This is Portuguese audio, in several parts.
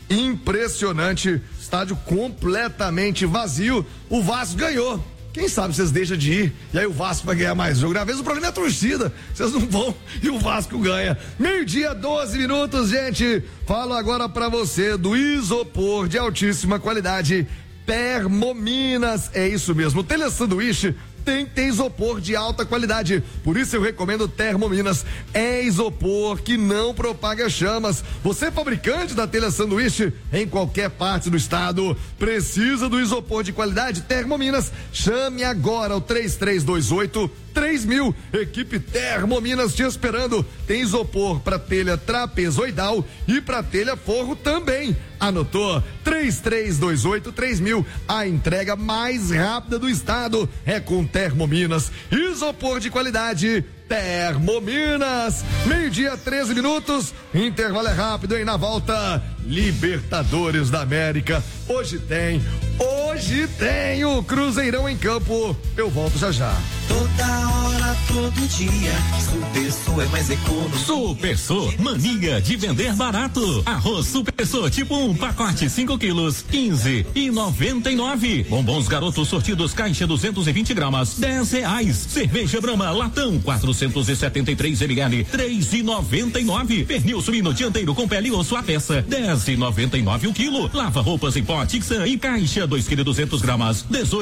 impressionante, estádio completamente vazio, o Vasco ganhou. Quem sabe vocês deixam de ir e aí o Vasco vai ganhar mais jogo. Às vezes o problema é a torcida, vocês não vão e o Vasco ganha. 12:12, gente. Falo agora pra você do isopor de altíssima qualidade Termominas. É isso mesmo, o telesanduíche tem que ter isopor de alta qualidade. Por isso eu recomendo Termominas. É isopor que não propaga chamas. Você é fabricante da telha sanduíche em qualquer parte do estado, precisa do isopor de qualidade Termominas? Chame agora o 3328-3000. Equipe Termominas te esperando. Tem isopor para telha trapezoidal e para telha forro também. Anotou? 3328-3000. A entrega mais rápida do estado é com Termominas. Isopor de qualidade Termominas. 12:13. Intervalo é rápido, hein? Na volta, Libertadores da América. Hoje tem o Cruzeirão em campo. Eu volto já já. Toda hora, todo dia, Supersô é mais econômico. Supersô, mania de vender barato. Arroz Supersô tipo 1, pacote 5 quilos, 15,99. Bombons Garotos sortidos caixa 220 gramas, R$10. Cerveja Brahma latão 473 ml, 3,99. Pernil suíno dianteiro com pele e osso a peça, 10,99 o quilo. Lava roupas em pó Tixan e caixa 2 kg 200 gramas,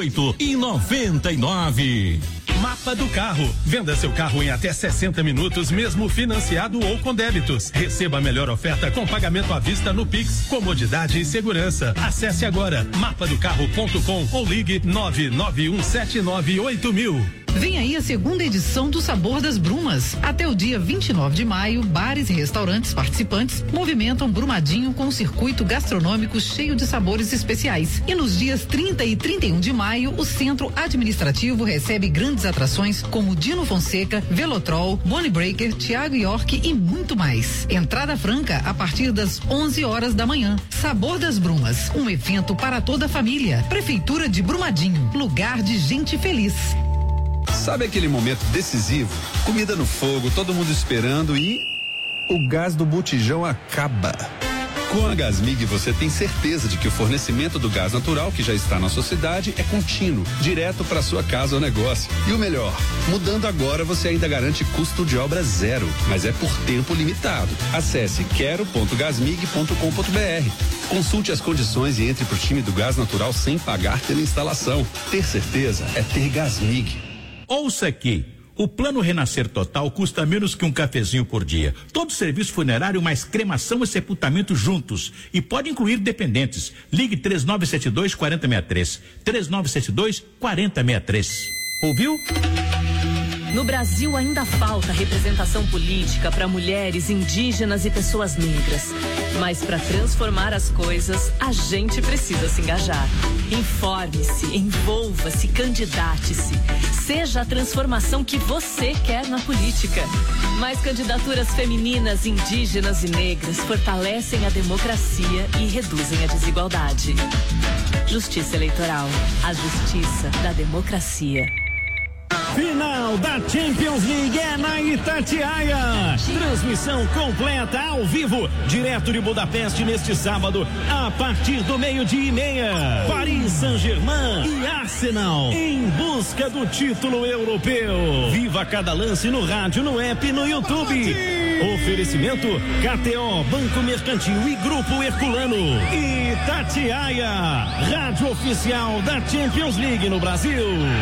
18,99. Mapa do Carro. Venda seu carro em até 60 minutos, mesmo financiado ou com débitos. Receba a melhor oferta com pagamento à vista no Pix, comodidade e segurança. Acesse agora mapadocarro.com ou ligue 991798000. Vem aí a segunda edição do Sabor das Brumas. Até o dia 29 de maio, bares e restaurantes participantes movimentam Brumadinho com um circuito gastronômico cheio de sabores especiais. E nos dias 30 e 31 de maio, o Centro Administrativo recebe grandes atrações como Dino Fonseca, Velotrol, Bonnie Breaker, Thiago York e muito mais. Entrada franca a partir das 11 horas da manhã. Sabor das Brumas, um evento para toda a família. Prefeitura de Brumadinho, lugar de gente feliz. Sabe aquele momento decisivo? Comida no fogo, todo mundo esperando e o gás do botijão acaba. Com a Gasmig você tem certeza de que o fornecimento do gás natural que já está na sua cidade é contínuo, direto para sua casa ou negócio. E o melhor, mudando agora você ainda garante custo de obra zero, mas é por tempo limitado. Acesse quero.gasmig.com.br. Consulte as condições e entre pro time do gás natural sem pagar pela instalação. Ter certeza é ter Gasmig. Ouça aqui, o Plano Renascer Total custa menos que um cafezinho por dia. Todo serviço funerário mais cremação e sepultamento juntos. E pode incluir dependentes. Ligue 3972-4063. 3972-4063. Ouviu? No Brasil ainda falta representação política para mulheres, indígenas e pessoas negras. Mas para transformar as coisas, a gente precisa se engajar. Informe-se, envolva-se, candidate-se. Seja a transformação que você quer na política. Mais candidaturas femininas, indígenas e negras fortalecem a democracia e reduzem a desigualdade. Justiça Eleitoral. A justiça da democracia. Final da Champions League é na Itatiaia. Transmissão completa ao vivo, direto de Budapeste neste sábado, a partir do 12:30. Paris Saint-Germain e Arsenal em busca do título europeu. Viva cada lance no rádio, no app e no YouTube. Oferecimento KTO, Banco Mercantil e Grupo Herculano. Itatiaia, rádio oficial da Champions League no Brasil.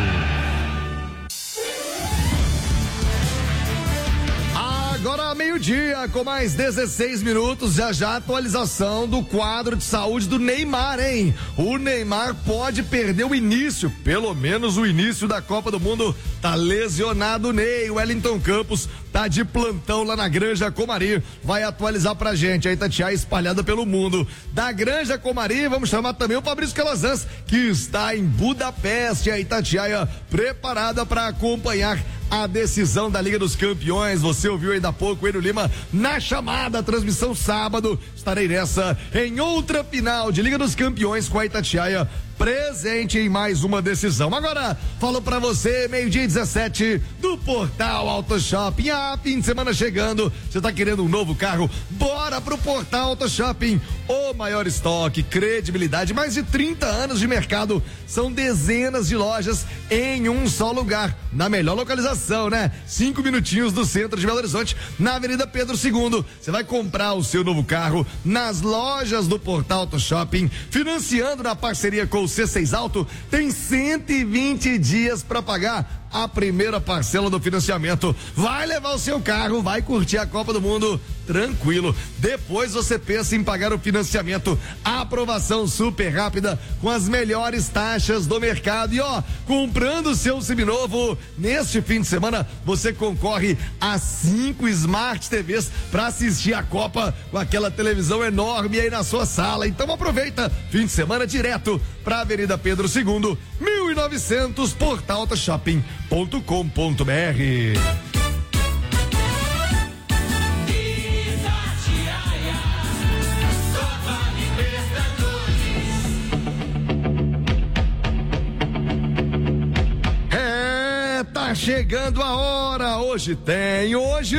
Agora meio-dia, com mais 16 minutos, já atualização do quadro de saúde do Neymar, hein? O Neymar pode perder o início, pelo menos o início da Copa do Mundo. Tá lesionado o Ney, o Wellington Campos tá de plantão lá na Granja Comari, vai atualizar pra gente, a Itatiaia espalhada pelo mundo. Da Granja Comari, vamos chamar também o Fabrício Calazans, que está em Budapeste, a Itatiaia preparada para acompanhar a decisão da Liga dos Campeões. Você ouviu ainda há pouco o Enio Lima na chamada, transmissão sábado. Estarei nessa em outra final de Liga dos Campeões com a Itatiaia presente em mais uma decisão. Agora, falo pra você, 12:17 do Portal Auto Shopping. Fim de semana chegando, você tá querendo um novo carro? Bora pro Portal Auto Shopping. O maior estoque, credibilidade, mais de 30 anos de mercado, são dezenas de lojas em um só lugar, na melhor localização, né? 5 minutinhos do centro de Belo Horizonte, na Avenida Pedro II. Você vai comprar o seu novo carro nas lojas do Portal Auto Shopping, financiando na parceria com o C6 Auto, tem 120 dias para pagar a primeira parcela do financiamento. Vai levar o seu carro, vai curtir a Copa do Mundo tranquilo. Depois você pensa em pagar o financiamento. Aprovação super rápida com as melhores taxas do mercado. E comprando o seu seminovo neste fim de semana, você concorre a 5 Smart TVs para assistir a Copa com aquela televisão enorme aí na sua sala. Então aproveita, fim de semana direto para a Avenida Pedro II, 1900, portalautoshopping.com.br. Chegando a hora, hoje tem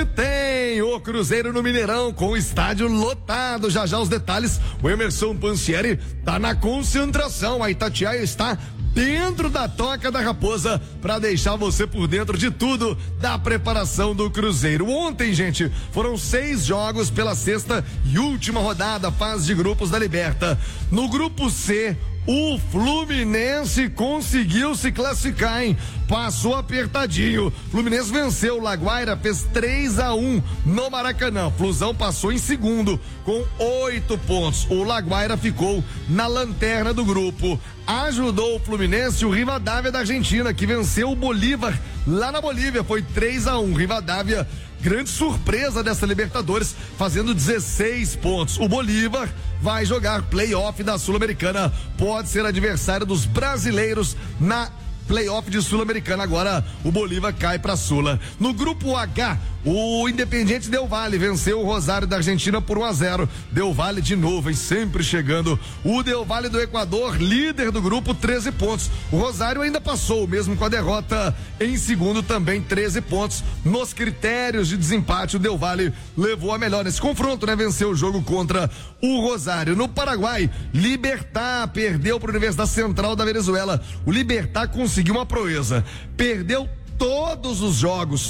o Cruzeiro no Mineirão com o estádio lotado. Já os detalhes, o Emerson Pansieri tá na concentração, a Itatiaia está dentro da Toca da Raposa para deixar você por dentro de tudo da preparação do Cruzeiro. Ontem, gente, foram 6 jogos pela 6ª e última rodada, fase de grupos da Liberta. No grupo C, o Fluminense conseguiu se classificar, hein? Passou apertadinho. Fluminense venceu o Laguaira, fez 3-1 no Maracanã. Flusão passou em segundo com 8 pontos. O Laguaira ficou na lanterna do grupo. Ajudou o Fluminense o Rivadavia da Argentina, que venceu o Bolívar lá na Bolívia. Foi 3-1. Rivadavia, grande surpresa dessa Libertadores, fazendo 16 pontos. O Bolívar vai jogar playoff da Sul-Americana, pode ser adversário dos brasileiros na playoff de Sul-Americana. Agora o Bolívar cai pra Sula. No grupo H, o Independiente Del Valle venceu o Rosário da Argentina por 1-0. Del Valle de novo, hein? Sempre chegando. O Del Valle do Equador, líder do grupo, 13 pontos. O Rosário ainda passou, mesmo com a derrota em segundo, também 13 pontos. Nos critérios de desempate, o Del Valle levou a melhor nesse confronto, né? Venceu o jogo contra o Rosário. No Paraguai, Libertad perdeu para a Universidade Central da Venezuela. O Libertad conseguiu uma proeza. Perdeu todos os jogos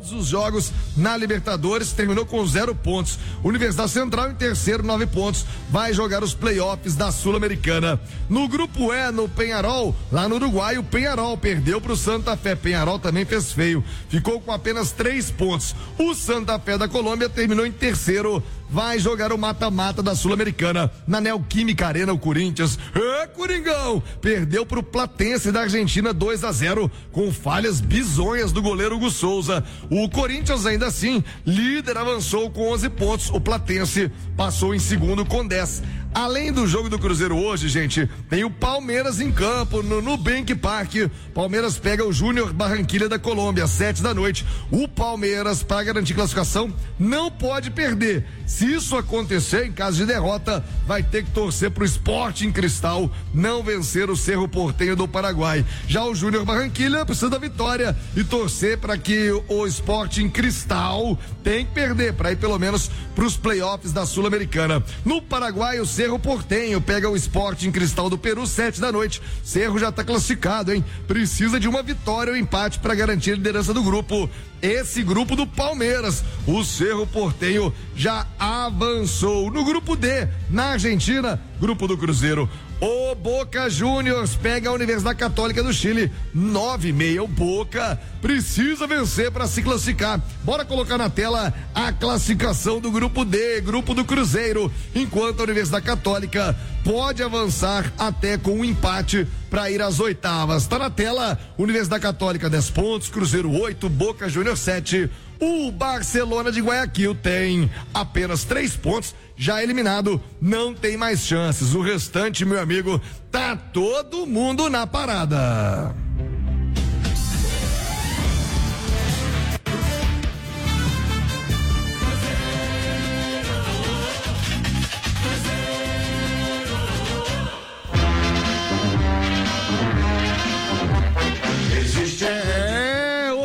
na Libertadores, terminou com 0 pontos. Universidade Central em terceiro, 9 pontos, vai jogar os playoffs da Sul-Americana. No grupo E, no Peñarol, lá no Uruguai, o Peñarol perdeu pro Santa Fé. Peñarol também fez feio, ficou com apenas 3 pontos. O Santa Fé da Colômbia terminou em terceiro, vai jogar o mata-mata da Sul-Americana. Na Neoquímica Arena, o Corinthians, Coringão, perdeu pro Platense da Argentina 2-0, com falhas bizonhas do goleiro Hugo Souza. O Corinthians, ainda assim, líder, avançou com 11 pontos. O Platense passou em segundo com 10. Além do jogo do Cruzeiro hoje, gente, tem o Palmeiras em campo no Nubank Park. Palmeiras pega o Júnior Barranquilla da Colômbia, 7 da noite. O Palmeiras, para garantir classificação, não pode perder. Se isso acontecer, em caso de derrota, vai ter que torcer pro Sporting Cristal não vencer o Cerro Porteño do Paraguai. Já o Júnior Barranquilla precisa da vitória e torcer para que o Sporting Cristal tem que perder para ir pelo menos pros playoffs da Sul-Americana. No Paraguai, o Cerro Porteño pega o Sporting Cristal do Peru, 7 da noite. Cerro já tá classificado, hein? Precisa de uma vitória ou empate para garantir a liderança do grupo. Esse grupo do Palmeiras, o Cerro Porteño já avançou. No grupo D, na Argentina, grupo do Cruzeiro, o Boca Juniors pega a Universidade Católica do Chile, 9-6. O Boca precisa vencer para se classificar. Bora colocar na tela a classificação do grupo D, grupo do Cruzeiro, enquanto a Universidade Católica pode avançar até com um empate para ir às oitavas. Tá na tela, Universidade Católica 10 pontos, Cruzeiro 8, Boca Juniors 7. O Barcelona de Guayaquil tem apenas 3 pontos, já eliminado, não tem mais chances. O restante, meu amigo, tá todo mundo na parada.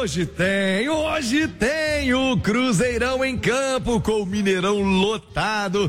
Hoje tem o Cruzeirão em campo com o Mineirão lotado,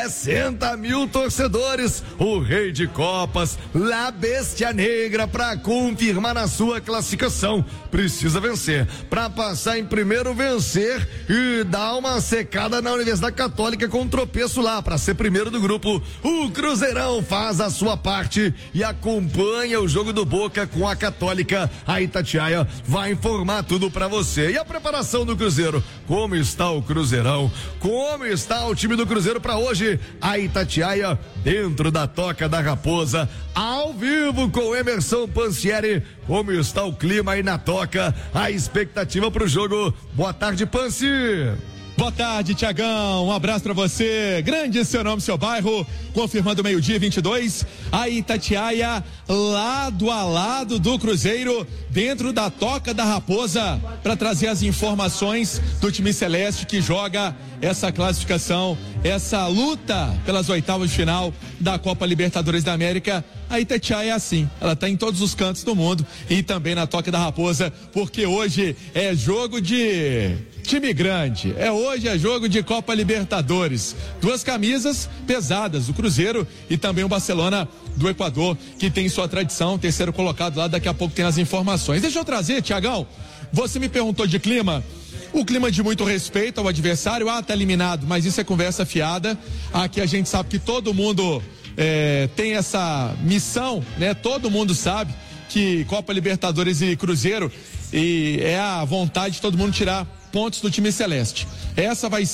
60 mil torcedores, o Rei de Copas, La Bestia Negra, para confirmar a sua classificação. Precisa vencer. Para passar em primeiro, vencer e dar uma secada na Universidade Católica com um tropeço lá, para ser primeiro do grupo. O Cruzeirão faz a sua parte e acompanha o jogo do Boca com a Católica. A Itatiaia vai informar tudo para você. E a preparação do Cruzeiro? Como está o Cruzeirão? Como está o time do Cruzeiro para hoje? A Itatiaia dentro da Toca da Raposa, ao vivo com Emerson Pansieri. Como está o clima aí na Toca? A expectativa pro jogo. Boa tarde, Pansi. Boa tarde, Tiagão. Um abraço pra você. Grande seu nome, seu bairro. Confirmando meio-dia 22. A Itatiaia, lado a lado do Cruzeiro, dentro da Toca da Raposa, para trazer as informações do time celeste que joga essa classificação, essa luta pelas oitavas de final da Copa Libertadores da América. A Itatiaia é assim, ela tá em todos os cantos do mundo e também na Toca da Raposa, porque hoje é jogo de time grande, hoje é jogo de Copa Libertadores. Duas camisas pesadas, o Cruzeiro e também o Barcelona do Equador, que tem sua tradição, terceiro colocado lá, daqui a pouco tem as informações. Deixa eu trazer, Tiagão, você me perguntou de clima. O clima de muito respeito ao adversário, tá eliminado, mas isso é conversa fiada. Aqui a gente sabe que todo mundo tem essa missão, né? Todo mundo sabe que Copa Libertadores e Cruzeiro e é a vontade de todo mundo tirar pontos do time celeste. Essa vai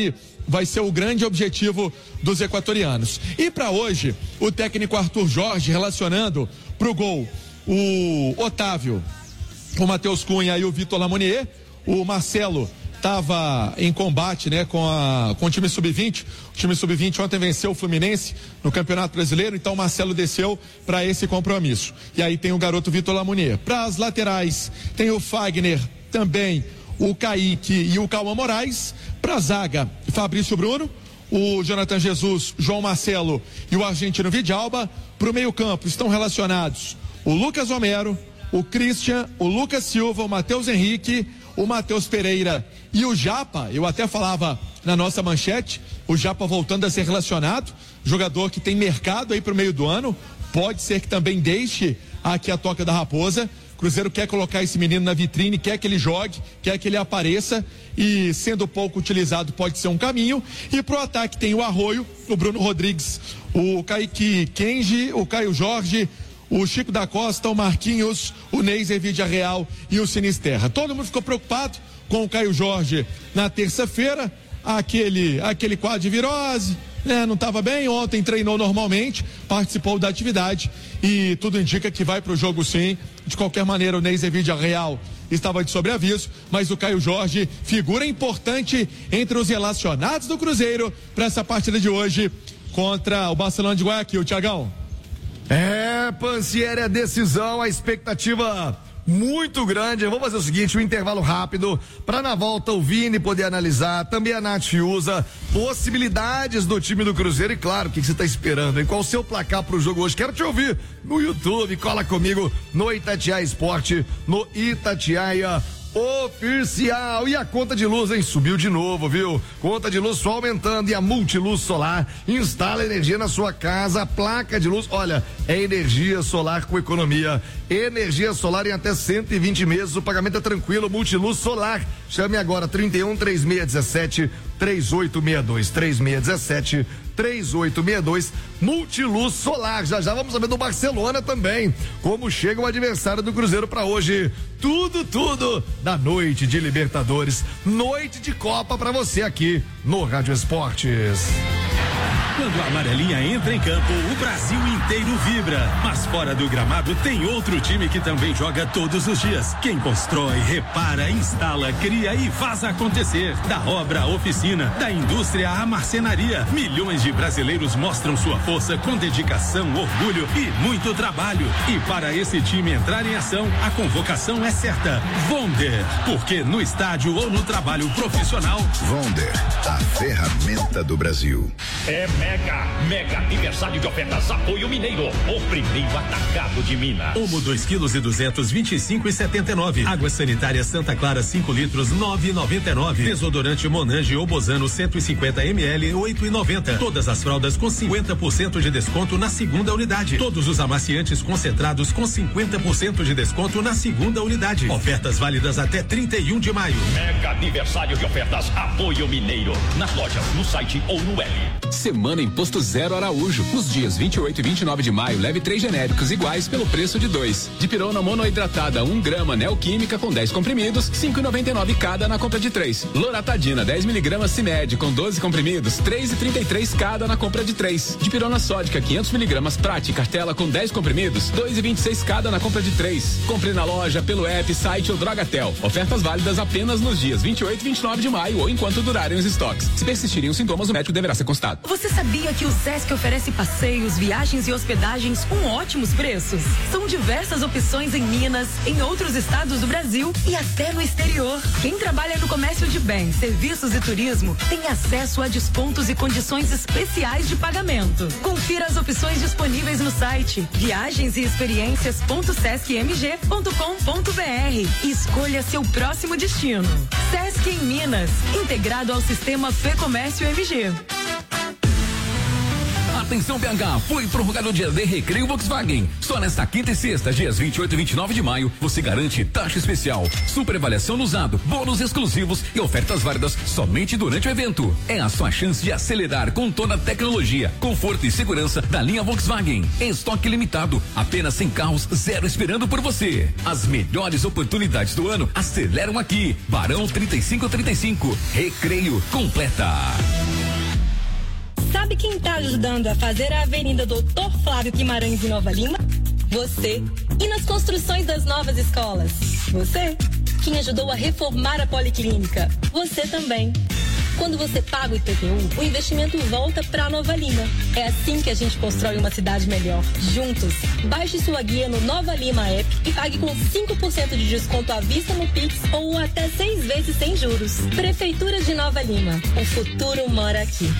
ser o grande objetivo dos equatorianos. E para hoje, o técnico Arthur Jorge relacionando pro gol o Otávio, o Matheus Cunha e o Vitor Lamonier. O Marcelo estava em combate, né, com o time sub-20. O time sub-20 ontem venceu o Fluminense no Campeonato Brasileiro, então o Marcelo desceu para esse compromisso. E aí tem o garoto Vitor Lamonier. Para as laterais, tem o Fagner, também o Kaique e o Cauã Moraes. Para a zaga, Fabrício Bruno, o Jonathan Jesus, João Marcelo e o argentino Vidalba. Para o meio-campo estão relacionados o Lucas Homero, o Christian, o Lucas Silva, o Matheus Henrique, o Matheus Pereira e o Japa. Eu até falava na nossa manchete, o Japa voltando a ser relacionado, jogador que tem mercado aí pro meio do ano, pode ser que também deixe aqui a Toca da Raposa. Cruzeiro quer colocar esse menino na vitrine, quer que ele jogue, quer que ele apareça e, sendo pouco utilizado, pode ser um caminho. E pro ataque tem o Arroio, o Bruno Rodrigues, o Kaique Kenji, o Caio Jorge, o Chico da Costa, o Marquinhos, o Neiser Villarreal e o Sinisterra. Todo mundo ficou preocupado com o Caio Jorge na terça-feira, aquele quadro de virose, né? Não estava bem, ontem treinou normalmente, participou da atividade e tudo indica que vai para o jogo sim. De qualquer maneira, o Neiser Villarreal estava de sobreaviso, mas o Caio Jorge, figura importante entre os relacionados do Cruzeiro para essa partida de hoje contra o Barcelona de Guayaquil, Tiagão. Pansieri, a decisão, a expectativa muito grande. Eu vou fazer o seguinte, um intervalo rápido, para na volta o Vini poder analisar, também a Nath usa possibilidades do time do Cruzeiro e claro, o que você está esperando, hein? Qual o seu placar pro jogo hoje? Quero te ouvir no YouTube, cola comigo no Itatiaia Esporte, no Itatiaia Oficial. E a conta de luz, hein? Subiu de novo, viu? Conta de luz só aumentando. E a Multiluz Solar instala energia na sua casa. A placa de luz, olha, é energia solar com economia. Energia solar em até 120 meses. O pagamento é tranquilo. Multiluz Solar. Chame agora 31 3617 3862 3617 3862, Multiluz Solar. Já vamos saber do Barcelona também, como chega o adversário do Cruzeiro para hoje. Tudo da noite de Libertadores, noite de Copa para você aqui no Rádio Esportes. Quando a amarelinha entra em campo, o Brasil inteiro vibra. Mas fora do gramado tem outro time que também joga todos os dias. Quem constrói, repara, instala, cria e faz acontecer. Da obra à oficina, da indústria à marcenaria, milhões de brasileiros mostram sua força com dedicação, orgulho e muito trabalho. E para esse time entrar em ação, a convocação é certa. Vonder, porque no estádio ou no trabalho profissional, Vonder, a ferramenta do Brasil. É Mega aniversário de ofertas Apoio Mineiro, o primeiro atacado de Minas. Omo 2 quilos e 200, 25,79. Água sanitária Santa Clara 5 litros, 9,99. Desodorante Monange ou Bozano 150 ml, 8,90. Todas as fraldas com 50% de desconto na segunda unidade. Todos os amaciantes concentrados com 50% de desconto na segunda unidade. Ofertas válidas até 31 de maio. Mega aniversário de ofertas Apoio Mineiro. Nas lojas, no site ou no L. Semana Imposto Zero Araújo. Nos dias 28 e 29 de maio, leve 3 genéricos iguais pelo preço de 2. Dipirona monoidratada 1 grama Neoquímica com 10 comprimidos, 5,99 cada na compra de 3. Loratadina 10 miligramas Cimed com 12 comprimidos, 3,33 cada na compra de 3. Dipirona sódica 500 miligramas Prate Cartela com 10 comprimidos, 2,26 cada na compra de 3. Compre na loja, pelo app, site ou Drogatel. Ofertas válidas apenas nos dias 28 e 29 de maio ou enquanto durarem os estoques. Se persistirem os sintomas, o médico deverá ser consultado. Você sabia que o Sesc oferece passeios, viagens e hospedagens com ótimos preços? São diversas opções em Minas, em outros estados do Brasil e até no exterior. Quem trabalha no comércio de bens, serviços e turismo tem acesso a descontos e condições especiais de pagamento. Confira as opções disponíveis no site viagens e experiências.sescmg.com.br e escolha seu próximo destino. Sesc em Minas, integrado ao sistema Fê Comércio MG. Atenção BH, foi prorrogado o dia de recreio Volkswagen. Só nesta quinta e sexta, dias 28 e 29 de maio, você garante taxa especial, super avaliação no usado, bônus exclusivos e ofertas válidas somente durante o evento. É a sua chance de acelerar com toda a tecnologia, conforto e segurança da linha Volkswagen. Estoque limitado, apenas 100 carros, zero esperando por você. As melhores oportunidades do ano aceleram aqui. Barão 3535, recreio completa. Sabe quem está ajudando a fazer a Avenida Doutor Flávio Guimarães em Nova Lima? Você. E nas construções das novas escolas? Você. Quem ajudou a reformar a Policlínica? Você também. Quando você paga o IPTU, o investimento volta para Nova Lima. É assim que a gente constrói uma cidade melhor. Juntos. Baixe sua guia no Nova Lima App e pague com 5% de desconto à vista no Pix ou até 6 vezes sem juros. Prefeitura de Nova Lima. O futuro mora aqui.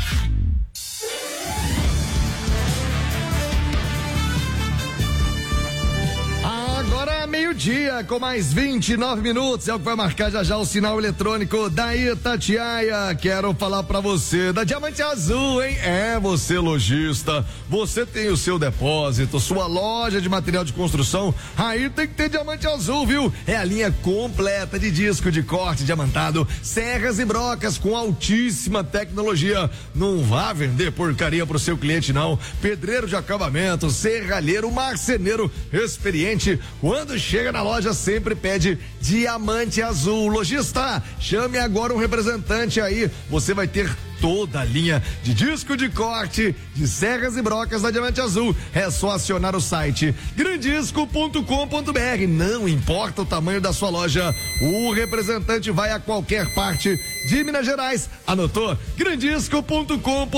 Agora meio-dia, com mais 29 minutos, é o que vai marcar já o sinal eletrônico da Itatiaia. Quero falar pra você da Diamante Azul, hein? É, você lojista, você tem o seu depósito, sua loja de material de construção, aí tem que ter Diamante Azul, viu? É a linha completa de disco de corte diamantado, serras e brocas com altíssima tecnologia. Não vá vender porcaria pro seu cliente, não. Pedreiro de acabamento, serralheiro, marceneiro experiente, quando chega na loja sempre pede Diamante Azul. Lojista, chame agora um representante aí, você vai ter toda a linha de disco de corte, de serras e brocas da Diamante Azul. É só acionar o site grandisco.com.br. Não importa o tamanho da sua loja, o representante vai a qualquer parte de Minas Gerais. Anotou? grandisco.com.br.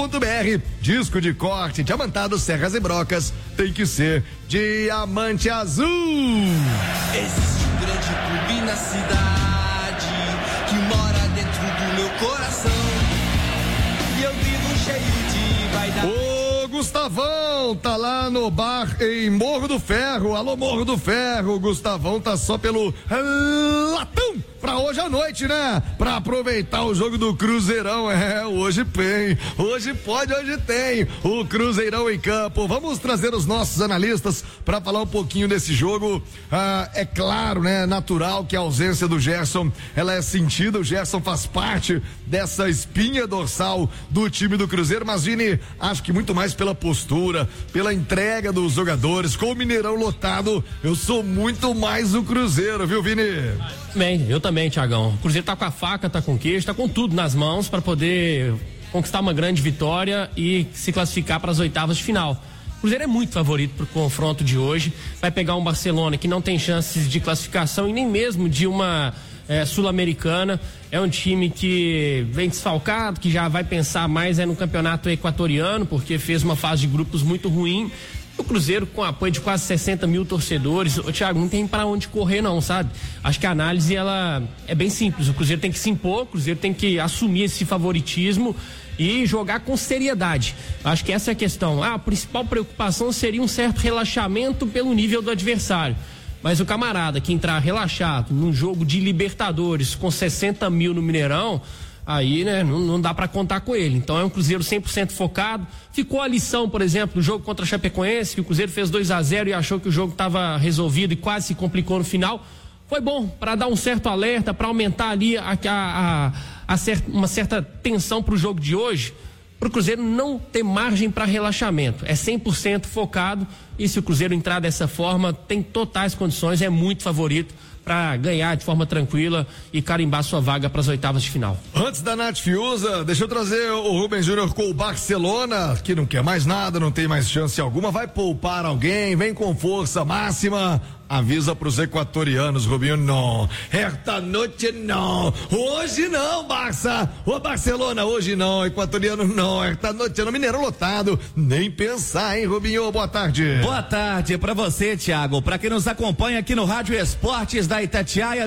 Disco de corte, diamantado, serras e brocas, tem que ser Diamante Azul. Existe um grande clube na cidade que mora dentro do meu coração. E eu vivo cheio de vaidade. Ô Gustavão, tá lá no bar em Morro do Ferro. Alô, Morro do Ferro. O Gustavão tá só pelo latão pra hoje à noite, né? Pra aproveitar o jogo do Cruzeirão. É, hoje tem, hoje pode, hoje tem o Cruzeirão em campo. Vamos trazer os nossos analistas pra falar um pouquinho desse jogo. É claro, né? Natural que a ausência do Gerson, ela é sentida. O Gerson faz parte dessa espinha dorsal do time do Cruzeiro, mas Vini, acho que muito mais pela postura, pela entrega dos jogadores, com o Mineirão lotado, eu sou muito mais o Cruzeiro, viu, Vini? Bem, eu também, Thiagão. O Cruzeiro tá com a faca, tá com o queijo, tá com tudo nas mãos para poder conquistar uma grande vitória e se classificar para as oitavas de final. O Cruzeiro é muito favorito pro confronto de hoje. Vai pegar um Barcelona que não tem chances de classificação e nem mesmo de uma Sul-Americana. É um time que vem desfalcado, que já vai pensar mais no campeonato equatoriano, porque fez uma fase de grupos muito ruim. O Cruzeiro, com apoio de quase 60 mil torcedores, o Thiago, não tem para onde correr não, sabe? Acho que a análise, ela é bem simples. O Cruzeiro tem que se impor, o Cruzeiro tem que assumir esse favoritismo e jogar com seriedade. Acho que essa é a questão. A principal preocupação seria um certo relaxamento pelo nível do adversário. Mas o camarada que entrar relaxado num jogo de Libertadores com 60 mil no Mineirão, aí, né, não dá para contar com ele. Então é um Cruzeiro 100% focado. Ficou a lição, por exemplo, do jogo contra a Chapecoense, que o Cruzeiro fez 2-0 e achou que o jogo estava resolvido e quase se complicou no final. Foi bom para dar um certo alerta, para aumentar ali uma certa tensão para o jogo de hoje, para o Cruzeiro não ter margem para relaxamento. É 100% focado, e se o Cruzeiro entrar dessa forma, tem totais condições, é muito favorito para ganhar de forma tranquila e carimbar sua vaga para as oitavas de final. Antes da Nath Fiuza, deixa eu trazer o Rubens Júnior com o Barcelona, que não quer mais nada, não tem mais chance alguma, vai poupar alguém, vem com força máxima. Avisa pros equatorianos, Rubinho, não. Esta noite não. Hoje não, Barça. Ô Barcelona, hoje não. Equatoriano não. Esta noite no Mineirão lotado. Nem pensar, hein, Rubinho? Boa tarde. Boa tarde pra você, Thiago. Pra quem nos acompanha aqui no Rádio Esportes da Itatiaia,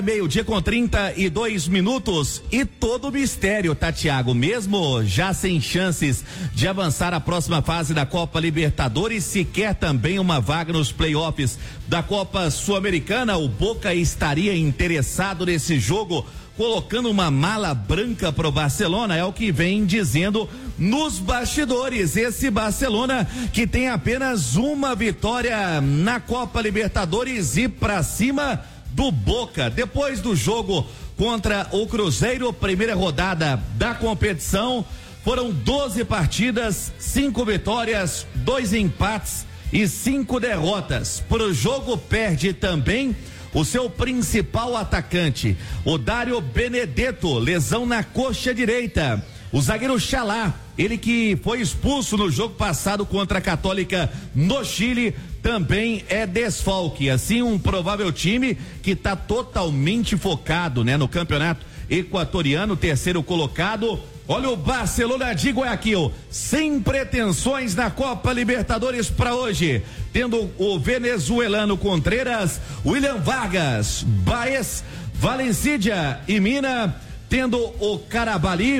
12:32. E todo o mistério, tá, Thiago? Mesmo já sem chances de avançar à próxima fase da Copa Libertadores, se quer também uma vaga nos playoffs da Copa Sul-Americana, o Boca estaria interessado nesse jogo, colocando uma mala branca pro Barcelona, é o que vem dizendo nos bastidores. Esse Barcelona que tem apenas uma vitória na Copa Libertadores e pra cima do Boca. Depois do jogo contra o Cruzeiro, primeira rodada da competição, foram 12 partidas, 5 vitórias, 2 empates e 5 derrotas. Pro jogo perde também o seu principal atacante, o Dário Benedetto, lesão na coxa direita. O zagueiro Xalá, ele que foi expulso no jogo passado contra a Católica no Chile, também é desfalque. Assim, um provável time que está totalmente focado, né, no campeonato equatoriano, terceiro colocado. Olha o Barcelona de Guayaquil, sem pretensões na Copa Libertadores para hoje, tendo o venezuelano Contreras, William Vargas, Baez, Valencidia e Mina, tendo o Carabalí,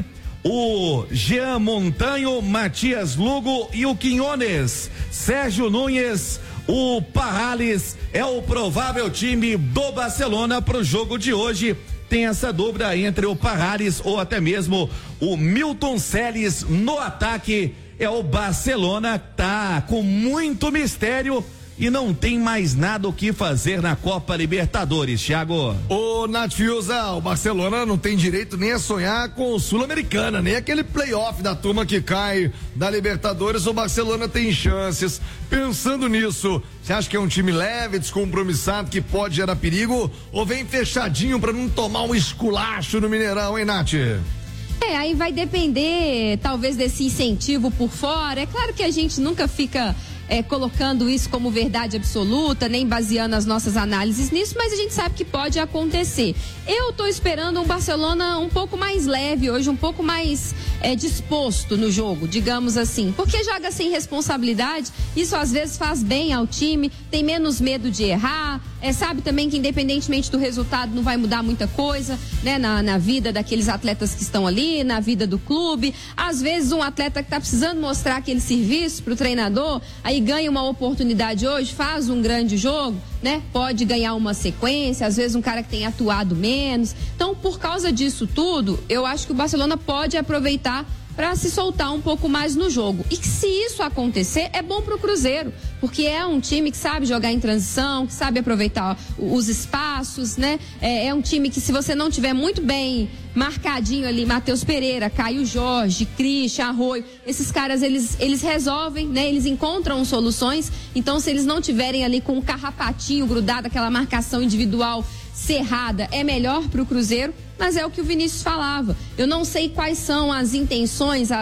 o Jean Montanho, Matias Lugo e o Quinones, Sérgio Núñez, o Parrales é o provável time do Barcelona para o jogo de hoje. Tem essa dúvida entre o Parrales ou até mesmo o Milton Celes no ataque. É o Barcelona, tá com muito mistério e não tem mais nada o que fazer na Copa Libertadores, Thiago. Ô Nath Fiuza, o Barcelona não tem direito nem a sonhar com o Sul-Americana, nem aquele playoff da turma que cai da Libertadores. O Barcelona tem chances. Pensando nisso, você acha que é um time leve, descompromissado, que pode gerar perigo, ou vem fechadinho pra não tomar um esculacho no Mineirão, hein, Nath? Aí vai depender talvez desse incentivo por fora. É claro que a gente nunca fica colocando isso como verdade absoluta, nem baseando as nossas análises nisso, mas a gente sabe que pode acontecer. Eu tô esperando um Barcelona um pouco mais leve hoje, um pouco mais disposto no jogo, digamos assim, porque joga sem responsabilidade, isso às vezes faz bem ao time, tem menos medo de errar, sabe também que independentemente do resultado não vai mudar muita coisa, né, na vida daqueles atletas que estão ali, na vida do clube. Às vezes um atleta que tá precisando mostrar aquele serviço pro treinador, aí ganha uma oportunidade hoje, faz um grande jogo, né? Pode ganhar uma sequência, às vezes um cara que tem atuado menos. Então, por causa disso tudo, eu acho que o Barcelona pode aproveitar para se soltar um pouco mais no jogo. E que se isso acontecer, é bom pro Cruzeiro, porque é um time que sabe jogar em transição, que sabe aproveitar os espaços, né? É um time que, se você não tiver muito bem marcadinho ali, Matheus Pereira, Caio Jorge, Christian, Arroio, esses caras, eles resolvem, né? Eles encontram soluções. Então, se eles não tiverem ali com um carrapatinho grudado, aquela marcação individual cerrada, é melhor pro Cruzeiro. Mas é o que o Vinícius falava. Eu não sei quais são as intenções, as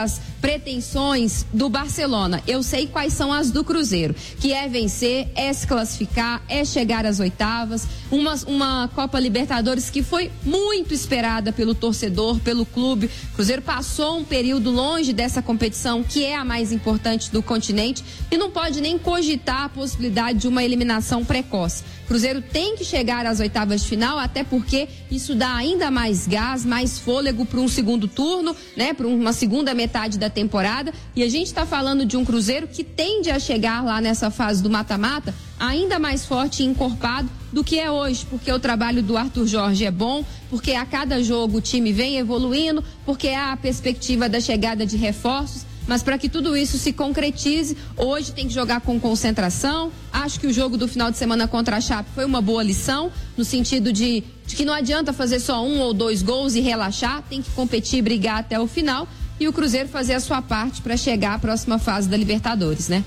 pretensões do Barcelona. Eu sei quais são as do Cruzeiro, que é vencer, é se classificar, é chegar às oitavas, uma Copa Libertadores que foi muito esperada pelo torcedor, pelo clube. O Cruzeiro passou um período longe dessa competição, que é a mais importante do continente, e não pode nem cogitar a possibilidade de uma eliminação precoce. O Cruzeiro tem que chegar às oitavas de final, até porque isso dá ainda mais gás, mais fôlego para um segundo turno, né, para uma segunda metade da temporada. E a gente está falando de um Cruzeiro que tende a chegar lá nessa fase do mata-mata ainda mais forte e encorpado do que é hoje, porque o trabalho do Arthur Jorge é bom, porque a cada jogo o time vem evoluindo, porque há a perspectiva da chegada de reforços. Mas para que tudo isso se concretize, hoje tem que jogar com concentração. Acho que o jogo do final de semana contra a Chape foi uma boa lição, no sentido de que não adianta fazer só 1 ou 2 gols e relaxar, tem que competir e brigar até o final, e o Cruzeiro fazer a sua parte para chegar à próxima fase da Libertadores, né?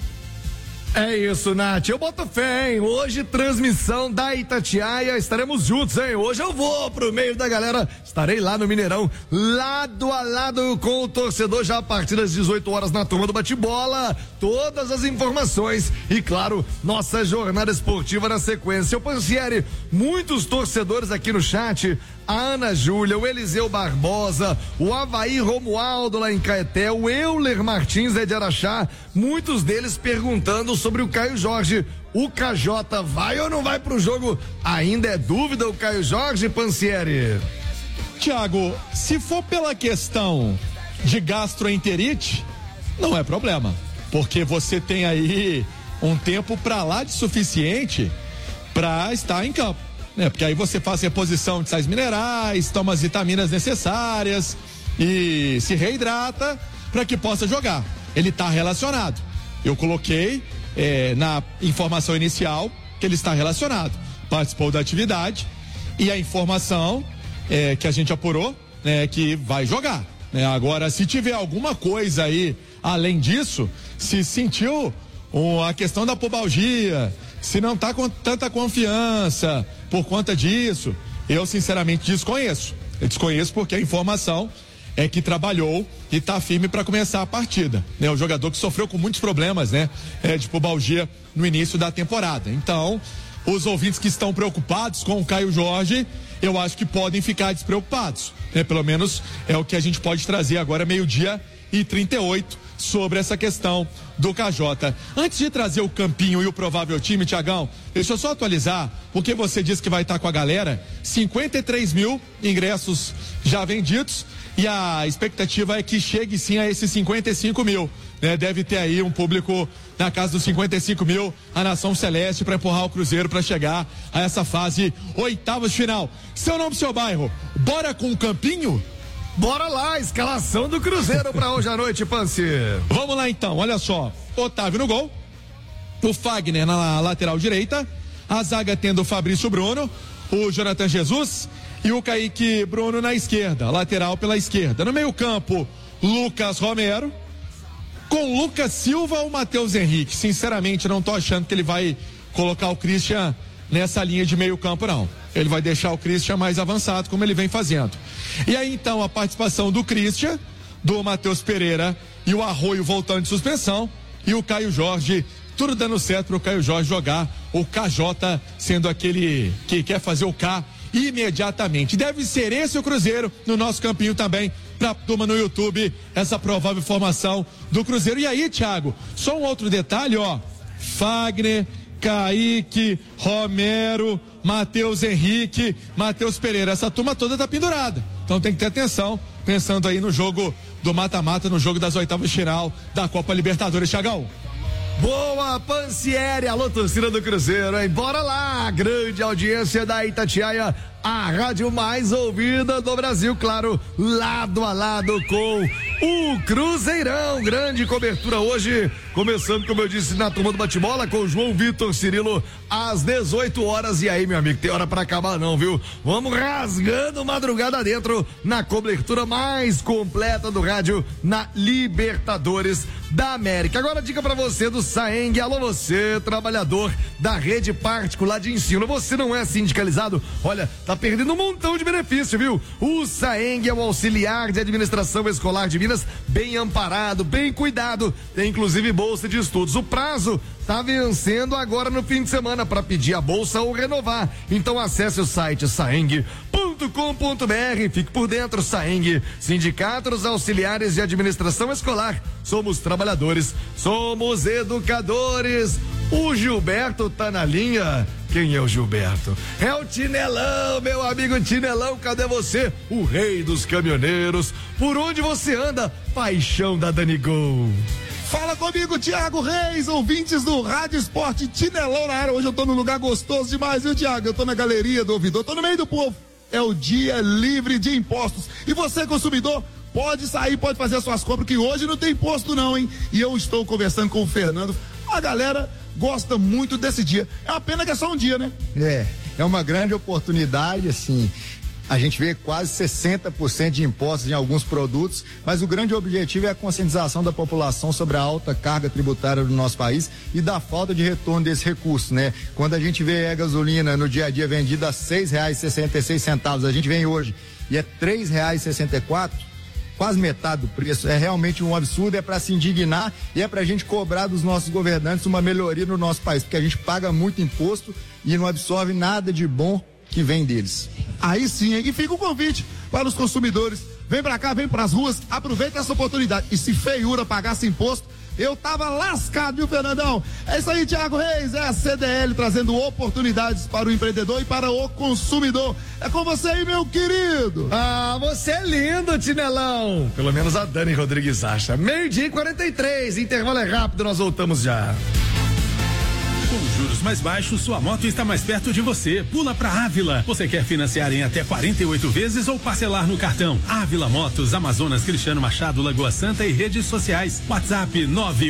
É isso, Nath. Eu boto fé, hein? Hoje, transmissão da Itatiaia. Estaremos juntos, hein? Hoje eu vou pro meio da galera. Estarei lá no Mineirão, lado a lado com o torcedor, já a partir das 18 horas na turma do bate-bola. Todas as informações e, claro, nossa jornada esportiva na sequência. O Pansieri, muitos torcedores aqui no chat. A Ana Júlia, o Eliseu Barbosa, o Avaí Romualdo lá em Caeté, o Euler Martins de Araxá, muitos deles perguntando sobre o Caio Jorge. O KJ vai ou não vai pro jogo? Ainda é dúvida o Caio Jorge, Pansieri? Tiago, se for pela questão de gastroenterite, não é problema, porque você tem aí um tempo pra lá de suficiente pra estar em campo. Porque aí você faz reposição de sais minerais, toma as vitaminas necessárias e se reidrata para que possa jogar. Ele está relacionado. Eu coloquei na informação inicial que ele está relacionado. Participou da atividade e a informação que a gente apurou que vai jogar. Agora, se tiver alguma coisa aí além disso, se sentiu a questão da pubalgia, se não está com tanta confiança por conta disso, eu sinceramente desconheço. Eu desconheço porque a informação é que trabalhou e está firme para começar a partida. O jogador que sofreu com muitos problemas, de pubalgia no início da temporada. Então, os ouvintes que estão preocupados com o Caio Jorge, eu acho que podem ficar despreocupados. Pelo menos é o que a gente pode trazer agora, 12h38, sobre essa questão do KJ. Antes de trazer o campinho e o provável time, Tiagão, deixa eu só atualizar, porque você disse que vai estar com a galera, 53 mil ingressos já vendidos e a expectativa é que chegue sim a esses 55 mil. Deve ter aí um público na casa dos 55 mil, a Nação Celeste, para empurrar o Cruzeiro para chegar a essa fase oitavas de final. Seu nome, seu bairro, bora com o campinho? Bora lá, escalação do Cruzeiro pra hoje à noite, Pansi. Vamos lá então, olha só. Otávio no gol, o Fagner na lateral direita, a zaga tendo o Fabrício Bruno, o Jonathan Jesus e o Kaique Bruno na esquerda, lateral pela esquerda. No meio campo, Lucas Romero, com Lucas Silva ou Matheus Henrique. Sinceramente, não tô achando que ele vai colocar o Christian nessa linha de meio campo, não. Ele vai deixar o Christian mais avançado, como ele vem fazendo. E aí, então, a participação do Christian, do Matheus Pereira e o Arroio voltando de suspensão, e o Caio Jorge, tudo dando certo para o Caio Jorge jogar, o KJ sendo aquele que quer fazer o K imediatamente. Deve ser esse o Cruzeiro no nosso campinho também, para a turma no YouTube, essa provável formação do Cruzeiro. E aí, Thiago, só um outro detalhe, Fagner, Kaique, Romero, Matheus Henrique, Matheus Pereira, essa turma toda tá pendurada. Então tem que ter atenção, pensando aí no jogo do mata-mata, no jogo das oitavas de final da Copa Libertadores, Thiagão. Boa, Pansieri, alô, torcida do Cruzeiro, hein? Bora lá, grande audiência da Itatiaia, a rádio mais ouvida do Brasil, claro, lado a lado com o Cruzeirão. Grande cobertura hoje, começando, como eu disse, na turma do bate-bola com o João Vitor Cirilo às 18 horas. E aí, meu amigo, tem hora pra acabar não, viu? Vamos rasgando madrugada dentro na cobertura mais completa do rádio na Libertadores da América. Agora dica pra você do Saeng. Alô, você, trabalhador da rede particular de ensino, você não é sindicalizado? Olha, tá tá perdendo um montão de benefício, viu? O Saeng é o auxiliar de administração escolar de Minas, bem amparado, bem cuidado, tem inclusive bolsa de estudos. O prazo tá vencendo agora no fim de semana para pedir a bolsa ou renovar. Então acesse o site saeng.com.br, fique por dentro. Saeng, Sindicato dos Auxiliares de Administração Escolar. Somos trabalhadores, somos educadores. O Gilberto tá na linha. Quem é o Gilberto? É o Tinelão, meu amigo Tinelão, cadê você? O rei dos caminhoneiros. Por onde você anda? Paixão da Dani Gol. Fala comigo, Thiago Reis, ouvintes do Rádio Esporte, Tinelão na área. Hoje eu tô num lugar gostoso demais, viu, Thiago? Eu tô na galeria do ouvidor, tô no meio do povo. É o dia livre de impostos. E você, consumidor, pode sair, pode fazer as suas compras, que hoje não tem imposto não, hein? E eu estou conversando com o Fernando. A galera gosta muito desse dia. É uma pena que é só um dia, né? É uma grande oportunidade, assim. A gente vê quase 60% de impostos em alguns produtos, mas o grande objetivo é a conscientização da população sobre a alta carga tributária do nosso país e da falta de retorno desse recurso, né? Quando a gente vê a gasolina no dia a dia vendida a R$6,66, a gente vem hoje e é R$3,64, quase metade do preço. É realmente um absurdo, é para se indignar e é para a gente cobrar dos nossos governantes uma melhoria no nosso país, porque a gente paga muito imposto e não absorve nada de bom que vem deles. Aí sim, hein? E fica o convite para os consumidores. Vem pra cá, vem pras ruas, aproveita essa oportunidade. E se feiura pagasse imposto, eu tava lascado, viu, Fernandão? É isso aí, Thiago Reis, é a CDL trazendo oportunidades para o empreendedor e para o consumidor. É com você aí, meu querido. Ah, você é lindo, Tinelão. Pelo menos a Dani Rodrigues acha. 12:43, intervalo é rápido, nós voltamos já. Com juros mais baixos, sua moto está mais perto de você. Pula pra Ávila. Você quer financiar em até 48 vezes ou parcelar no cartão? Ávila Motos, Amazonas, Cristiano Machado, Lagoa Santa e redes sociais. WhatsApp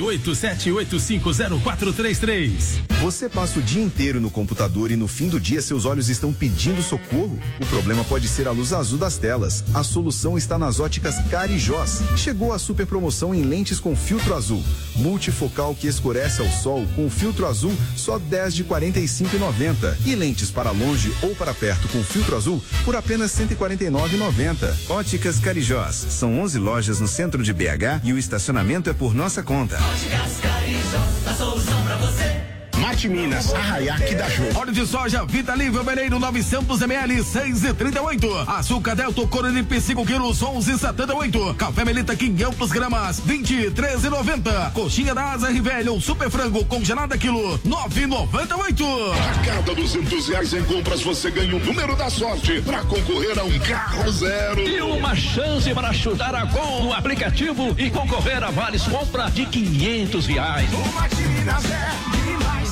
987850433. Você passa o dia inteiro no computador e no fim do dia seus olhos estão pedindo socorro? O problema pode ser a luz azul das telas. A solução está nas óticas Carijós. Chegou a super promoção em lentes com filtro azul. Multifocal que escurece ao sol com filtro azul só 10 de 45,90 e lentes para longe ou para perto com filtro azul por apenas 149,90. Óticas Carijós, são 11 lojas no centro de BH e o estacionamento é por nossa conta. Óticas Carijós, a solução pra você. Mate Minas, Arraiaque da Jô. Óleo de soja Vita Livre Veneno 900 ml 6,38. Açúcar Delta Coronipe 5 quilos 11,78. Café Melita 500 gramas 23,90. Coxinha da Asa Rivelli ou Super Frango congelada quilo 9,98. A cada R$200 em compras você ganha o número da sorte para concorrer a um carro zero. E uma chance para chutar a gol no aplicativo e concorrer a vales compra de R$500. O Mate Minas é demais.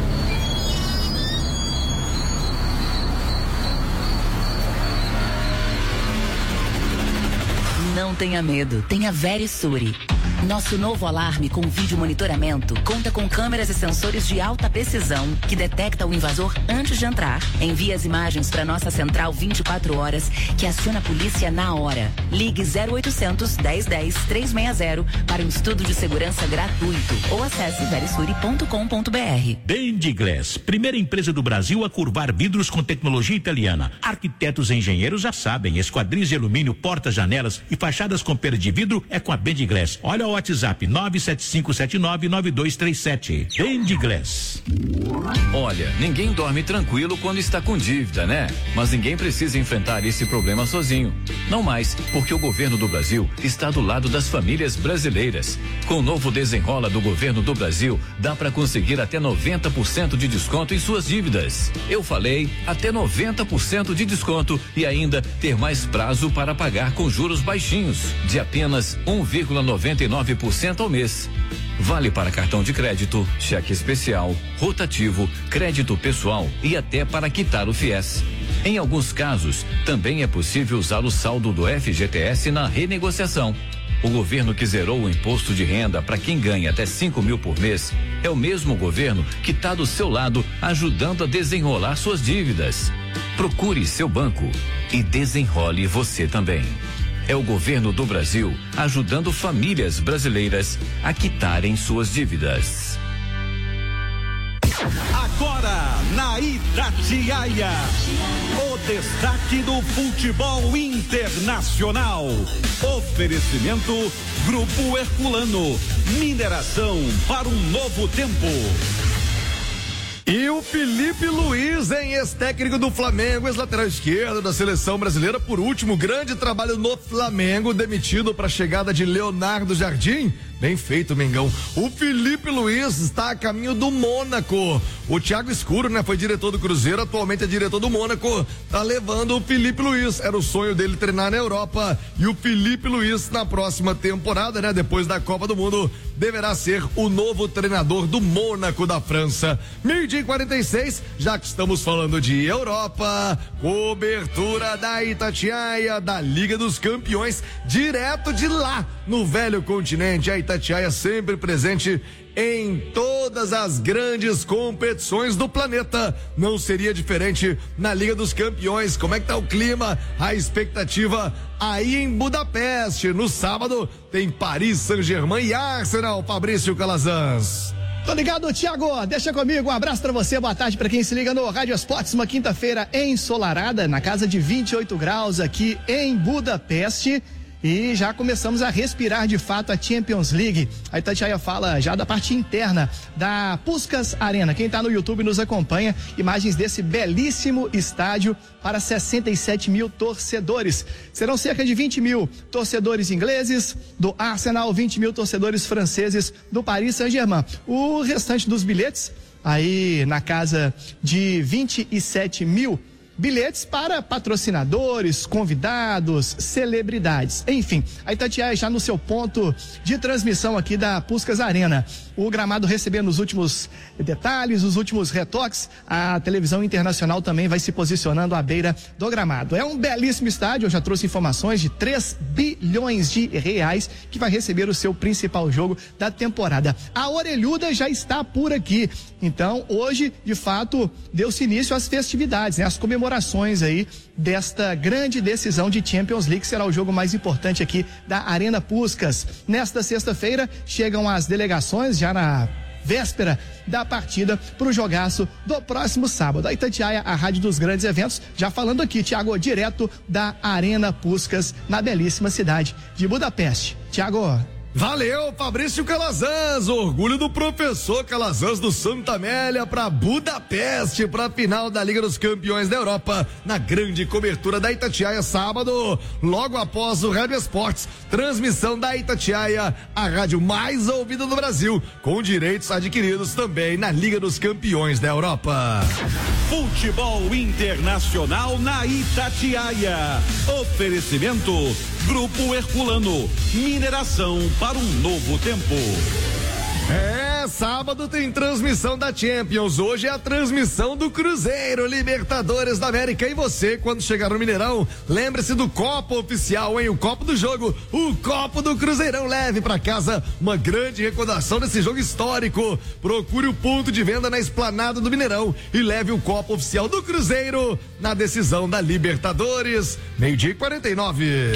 Não tenha medo, tenha Verisure. Nosso novo alarme com vídeo monitoramento conta com câmeras e sensores de alta precisão que detecta o invasor antes de entrar. Envia as imagens para nossa central 24 horas que aciona a polícia na hora. Ligue 0800 1010 360 para um estudo de segurança gratuito ou acesse verisure.com.br. Bendiglass, primeira empresa do Brasil a curvar vidros com tecnologia italiana. Arquitetos e engenheiros já sabem, esquadrias de alumínio, portas, janelas e fachadas com pele de vidro é com a Bendiglass. Olha o WhatsApp 975799237. Bendiglass. Olha, ninguém dorme tranquilo quando está com dívida, né? Mas ninguém precisa enfrentar esse problema sozinho. Não mais, porque o governo do Brasil está do lado das famílias brasileiras. Com o novo Desenrola do governo do Brasil, dá para conseguir até 90% de desconto em suas dívidas. Eu falei, até 90% de desconto e ainda ter mais prazo para pagar com juros baixinhos, de apenas 1,99% ao mês. Vale para cartão de crédito, cheque especial, rotativo, crédito pessoal e até para quitar o FIES. Em alguns casos, também é possível usar o saldo do FGTS na renegociação. O governo que zerou o imposto de renda para quem ganha até 5 mil por mês é o mesmo governo que está do seu lado ajudando a desenrolar suas dívidas. Procure seu banco e desenrole você também. É o governo do Brasil ajudando famílias brasileiras a quitarem suas dívidas. Agora na Itatiaia, o destaque do futebol internacional. Oferecimento Grupo Herculano, mineração para um novo tempo. E o Felipe Luiz, ex-técnico do Flamengo, ex-lateral esquerdo da seleção brasileira, por último, grande trabalho no Flamengo, demitido para a chegada de Leonardo Jardim. Bem feito, Mengão. O Felipe Luiz está a caminho do Mônaco. O Thiago Escuro, foi diretor do Cruzeiro, atualmente é diretor do Mônaco. Tá levando o Felipe Luiz. Era o sonho dele treinar na Europa. E o Felipe Luiz, na próxima temporada, depois da Copa do Mundo, deverá ser o novo treinador do Mônaco da França. 12:46, já que estamos falando de Europa, cobertura da Itatiaia, da Liga dos Campeões, direto de lá, no velho continente. A Itatiaia sempre presente em todas as grandes competições do planeta. Não seria diferente na Liga dos Campeões. Como é que tá o clima? A expectativa aí em Budapeste. No sábado tem Paris Saint-Germain e Arsenal. Fabrício Calazans. Tô ligado, Thiago, deixa comigo, um abraço pra você, boa tarde pra quem se liga no Rádio Esportes, uma quinta-feira ensolarada, na casa de 28 graus aqui em Budapeste. E já começamos a respirar de fato a Champions League. A Itatiaia fala já da parte interna da Puskás Arena. Quem está no YouTube nos acompanha, imagens desse belíssimo estádio para 67 mil torcedores. Serão cerca de 20 mil torcedores ingleses do Arsenal, 20 mil torcedores franceses do Paris Saint-Germain. O restante dos bilhetes, aí na casa de 27 mil bilhetes para patrocinadores, convidados, celebridades, enfim, a Itatiaia já no seu ponto de transmissão aqui da Puskás Arena. O gramado recebendo os últimos detalhes, os últimos retoques, a televisão internacional também vai se posicionando à beira do gramado. É um belíssimo estádio, eu já trouxe informações de 3 bilhões de reais que vai receber o seu principal jogo da temporada. A orelhuda já está por aqui, então hoje, de fato, deu-se início às festividades, as comemorações aí desta grande decisão de Champions League, será o jogo mais importante aqui da Arena Puskás. Nesta sexta-feira chegam as delegações já na véspera da partida para o jogaço do próximo sábado. A Itatiaia, a rádio dos grandes eventos, já falando aqui, Thiago, direto da Arena Puskás, na belíssima cidade de Budapeste. Thiago. Valeu, Fabrício Calazans, orgulho do professor Calazans do Santa Amélia para Budapeste, para a final da Liga dos Campeões da Europa, na grande cobertura da Itatiaia, sábado, logo após o Rádio Esportes, transmissão da Itatiaia, a rádio mais ouvida do Brasil, com direitos adquiridos também na Liga dos Campeões da Europa. Futebol internacional na Itatiaia. Oferecimento Grupo Herculano, mineração para um novo tempo. Sábado tem transmissão da Champions, hoje é a transmissão do Cruzeiro, Libertadores da América. E você, quando chegar no Mineirão, lembre-se do copo oficial, hein? O copo do jogo, o copo do Cruzeirão. Leve para casa uma grande recordação desse jogo histórico. Procure o ponto de venda na esplanada do Mineirão e leve o copo oficial do Cruzeiro na decisão da Libertadores. 12:49.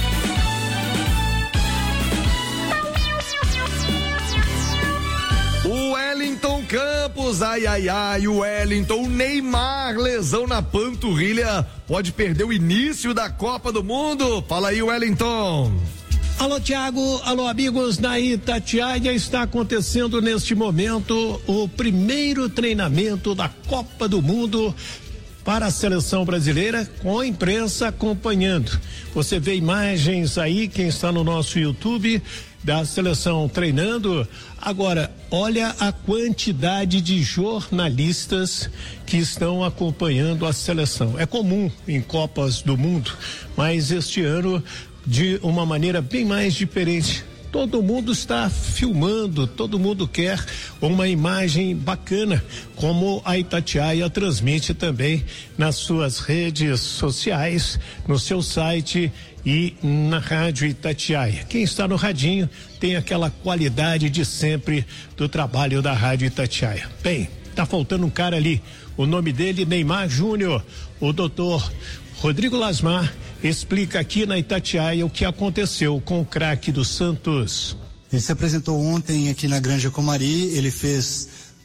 O Wellington Campos, o Wellington, o Neymar, lesão na panturrilha, pode perder o início da Copa do Mundo. Fala aí, Wellington. Alô, Thiago, alô, amigos da Itatiaia, está acontecendo neste momento o primeiro treinamento da Copa do Mundo para a seleção brasileira, com a imprensa acompanhando. Você vê imagens aí, quem está no nosso YouTube, da seleção treinando. Agora, olha a quantidade de jornalistas que estão acompanhando a seleção. É comum em Copas do Mundo, mas este ano de uma maneira bem mais diferente. Todo mundo está filmando, todo mundo quer uma imagem bacana, como a Itatiaia transmite também nas suas redes sociais, no seu site e na Rádio Itatiaia. Quem está no radinho tem aquela qualidade de sempre do trabalho da Rádio Itatiaia. Bem, tá faltando um cara ali, o nome dele Neymar Júnior, o doutor Rodrigo Lasmar explica aqui na Itatiaia o que aconteceu com o craque do Santos. Ele se apresentou ontem aqui na Granja Comari, ele fez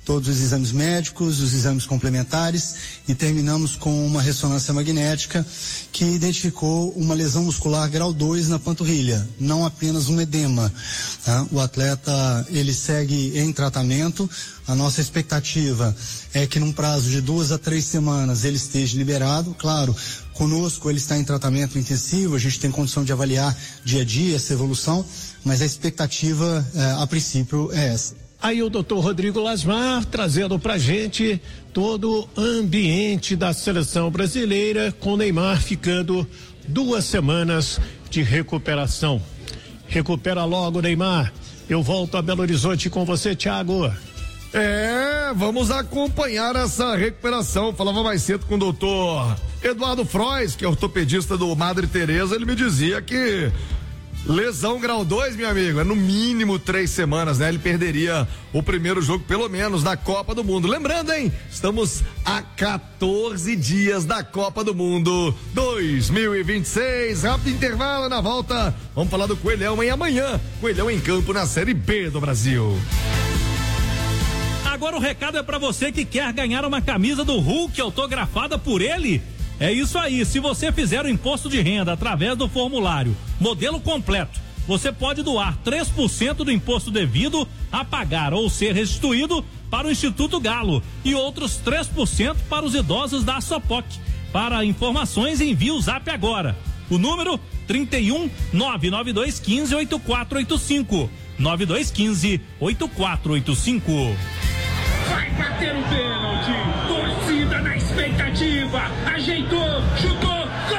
todos os exames médicos, os exames complementares e terminamos com uma ressonância magnética que identificou uma lesão muscular grau 2 na panturrilha, não apenas um edema. Tá? O atleta, ele segue em tratamento. A nossa expectativa é que num prazo de 2 a 3 semanas ele esteja liberado. Claro, conosco ele está em tratamento intensivo, a gente tem condição de avaliar dia a dia essa evolução, mas a expectativa a princípio é essa. Aí o doutor Rodrigo Lasmar trazendo pra gente todo o ambiente da seleção brasileira, com o Neymar ficando 2 semanas de recuperação. Recupera logo, Neymar. Eu volto a Belo Horizonte com você, Thiago. Vamos acompanhar essa recuperação. Falava mais cedo com o doutor Eduardo Frois, que é ortopedista do Madre Teresa, ele me dizia que lesão grau 2, meu amigo, é no mínimo 3 semanas, né? Ele perderia o primeiro jogo, pelo menos, da Copa do Mundo. Lembrando, hein? Estamos a 14 dias da Copa do Mundo 2026. Rápido intervalo, na volta vamos falar do Coelhão, hein? Amanhã, Coelhão em campo na Série B do Brasil. Agora o recado é pra você que quer ganhar uma camisa do Hulk autografada por ele. É isso aí, se você fizer o imposto de renda através do formulário modelo completo, você pode doar 3% do imposto devido a pagar ou ser restituído para o Instituto Galo e outros 3% para os idosos da Sopoc. Para informações, envie o zap agora. O número 31 992 15 8485. 9215 8485. Vai bater o pênalti, torcida na expectativa, ajeitou, chutou, gol!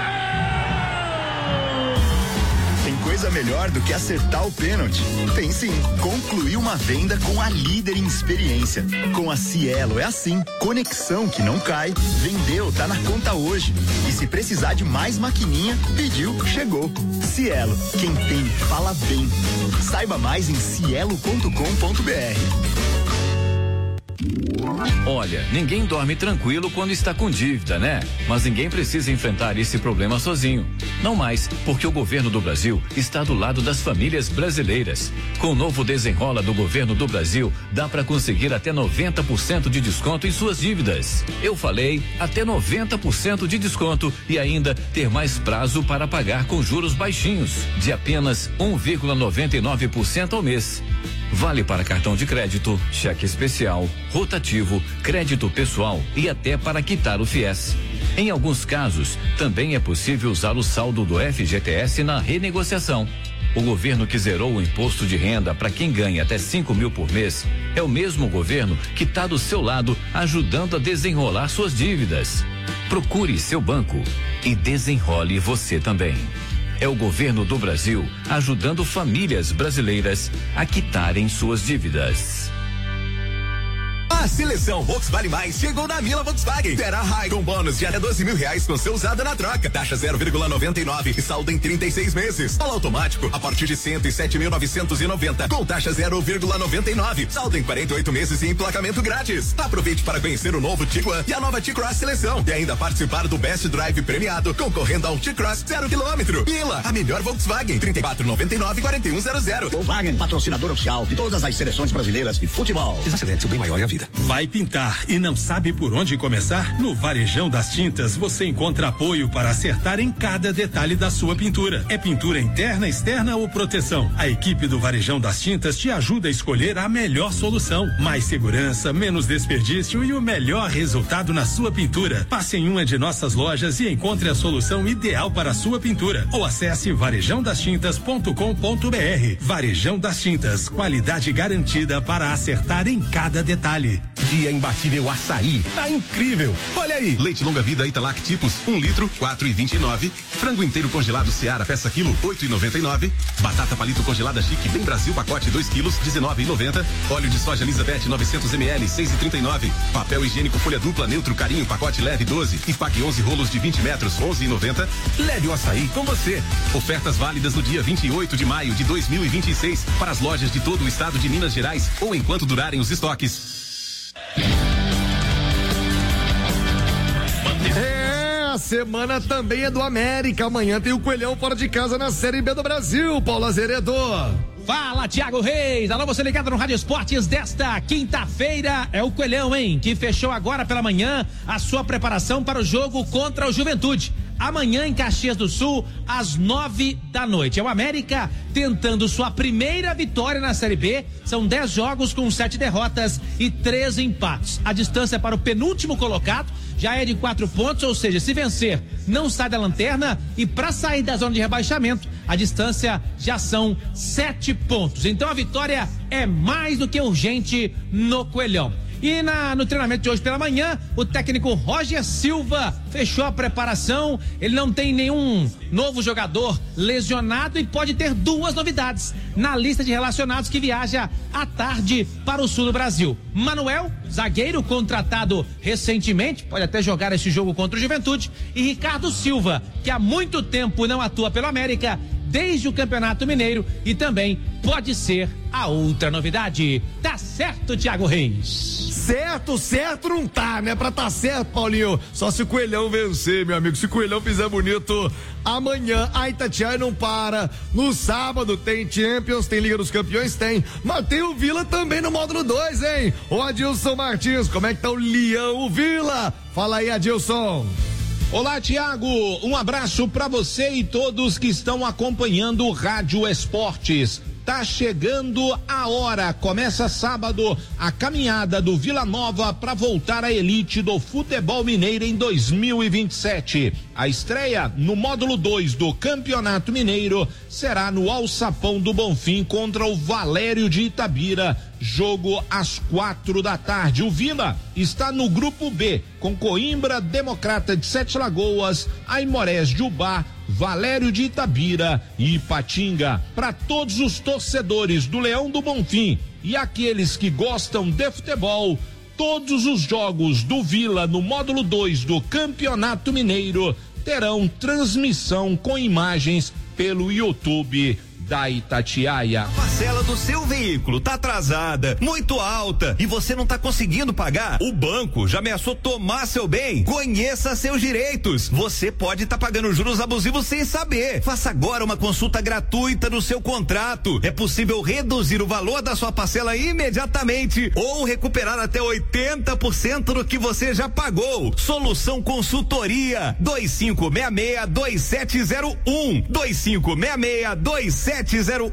Tem coisa melhor do que acertar o pênalti? Tem sim, concluir uma venda com a líder em experiência. Com a Cielo é assim, conexão que não cai, vendeu, tá na conta hoje. E se precisar de mais maquininha, pediu, chegou. Cielo, quem tem, fala bem. Saiba mais em cielo.com.br. Olha, ninguém dorme tranquilo quando está com dívida, né? Mas ninguém precisa enfrentar esse problema sozinho. Não mais, porque o governo do Brasil está do lado das famílias brasileiras. Com o novo Desenrola do governo do Brasil, dá para conseguir até 90% de desconto em suas dívidas. Eu falei, até 90% de desconto e ainda ter mais prazo para pagar com juros baixinhos, de apenas 1,99% ao mês. Vale para cartão de crédito, cheque especial, rotativo, crédito pessoal e até para quitar o FIES. Em alguns casos, também é possível usar o saldo do FGTS na renegociação. O governo que zerou o imposto de renda para quem ganha até 5 mil por mês é o mesmo governo que está do seu lado ajudando a desenrolar suas dívidas. Procure seu banco e desenrole você também. É o governo do Brasil ajudando famílias brasileiras a quitarem suas dívidas. A seleção Volkswagen Mais chegou na Mila Volkswagen. Terra High com bônus de até R$12.000 com seu usado na troca. Taxa 0,99 e saldo em 36 meses. Polo automático a partir de 107.990 com taxa 0,99. Saldo em 48 meses e emplacamento grátis. Aproveite para conhecer o novo Tiguan e a nova T-Cross Seleção e ainda participar do Best Drive premiado concorrendo ao T-Cross 0 km. Mila, a melhor Volkswagen. 3499-4100. Volkswagen, patrocinador oficial de todas as seleções brasileiras de futebol. Excelente, o bem maior é a vida. Vai pintar e não sabe por onde começar? No Varejão das Tintas você encontra apoio para acertar em cada detalhe da sua pintura. É pintura interna, externa ou proteção? A equipe do Varejão das Tintas te ajuda a escolher a melhor solução. Mais segurança, menos desperdício e o melhor resultado na sua pintura. Passe em uma de nossas lojas e encontre a solução ideal para a sua pintura. Ou acesse varejãodastintas.com.br. Varejão das Tintas, qualidade garantida para acertar em cada detalhe. Dia imbatível açaí, tá incrível. Olha aí, leite longa vida Italac tipos, 1 litro, 4,29. Frango inteiro congelado Seara peça quilo, 8,99. Batata palito congelada Chique Bem Brasil pacote 2 quilos, 19,90. Óleo de soja Elizabeth 900 ml, 6,39. Papel higiênico folha dupla neutro carinho pacote leve 12 e pague 11 rolos de 20 metros, 11,90. Leve o açaí com você. Ofertas válidas no dia 28 de maio de 2026 para as lojas de todo o estado de Minas Gerais ou enquanto durarem os estoques. A semana também é do América. Amanhã tem o Coelhão fora de casa na Série B do Brasil, Paulo Azeredo. Fala, Thiago Reis. Alô, você ligado no Rádio Esportes desta quinta-feira. É o Coelhão, hein? Que fechou agora pela manhã a sua preparação para o jogo contra o Juventude. Amanhã em Caxias do Sul, às 9 da noite. É o América tentando sua primeira vitória na Série B. São 10 jogos com 7 derrotas e 3 empates. A distância para o penúltimo colocado já é de 4 pontos, ou seja, se vencer, não sai da lanterna, e para sair da zona de rebaixamento, a distância já são 7 pontos. Então a vitória é mais do que urgente no Coelhão. E no treinamento de hoje pela manhã, o técnico Roger Silva fechou a preparação. Ele não tem nenhum novo jogador lesionado e pode ter 2 novidades na lista de relacionados que viaja à tarde para o sul do Brasil. Manuel, zagueiro contratado recentemente, pode até jogar esse jogo contra o Juventude, e Ricardo Silva, que há muito tempo não atua pelo América, desde o Campeonato Mineiro, e também pode ser a outra novidade. Tá certo, Thiago Reis? Certo não tá, né? Pra tá certo, Paulinho, só se o Coelhão vencer, meu amigo. Se o Coelhão fizer bonito, amanhã a Itatiaia não para. No sábado tem Champions, tem Liga dos Campeões, tem. Mas tem o Vila também no módulo 2, hein? Ô Adilson Martins, como é que tá o Leão, o Vila? Fala aí, Adilson. Olá, Thiago, um abraço para você e todos que estão acompanhando o Rádio Esportes. Tá chegando a hora, começa sábado a caminhada do Vila Nova para voltar à elite do futebol mineiro em 2027. A estreia no módulo 2 do Campeonato Mineiro será no Alçapão do Bonfim contra o Valério de Itabira, jogo às 4 da tarde. O Vila está no grupo B, com Coimbra, Democrata de Sete Lagoas, Aimorés de Ubá, Valério de Itabira e Ipatinga. Para todos os torcedores do Leão do Bonfim e aqueles que gostam de futebol, todos os jogos do Vila no módulo 2 do Campeonato Mineiro terão transmissão com imagens pelo YouTube da Itatiaia. A parcela do seu veículo tá atrasada, muito alta, e você não tá conseguindo pagar? O banco já ameaçou tomar seu bem? Conheça seus direitos. Você pode estar pagando juros abusivos sem saber. Faça agora uma consulta gratuita no seu contrato. É possível reduzir o valor da sua parcela imediatamente ou recuperar até 80% do que você já pagou. Solução Consultoria 2566-2701 2566-2701.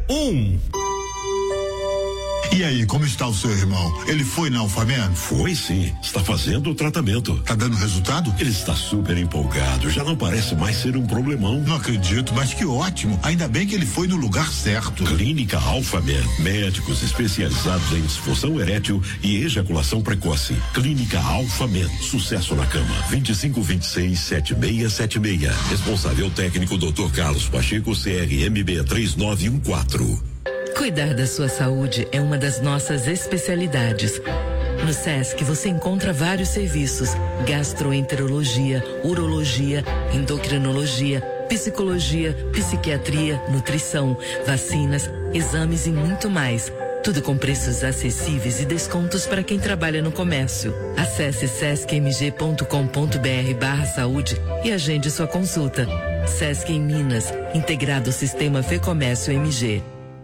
E aí, como está o seu irmão? Ele foi na Alfamed? Foi sim, está fazendo o tratamento. Tá dando resultado? Ele está super empolgado, já não parece mais ser um problemão. Não acredito, mas que ótimo, ainda bem que ele foi no lugar certo. Clínica Alfamed, médicos especializados em disfunção erétil e ejaculação precoce. Clínica Alfamed, sucesso na cama. 2526-7676. Responsável técnico Dr. Carlos Pacheco, CRMB 3914. Cuidar da sua saúde é uma das nossas especialidades. No SESC você encontra vários serviços: gastroenterologia, urologia, endocrinologia, psicologia, psiquiatria, nutrição, vacinas, exames e muito mais. Tudo com preços acessíveis e descontos para quem trabalha no comércio. Acesse sescmg.com.br/saúde e agende sua consulta. SESC em Minas, integrado ao sistema Fecomércio MG.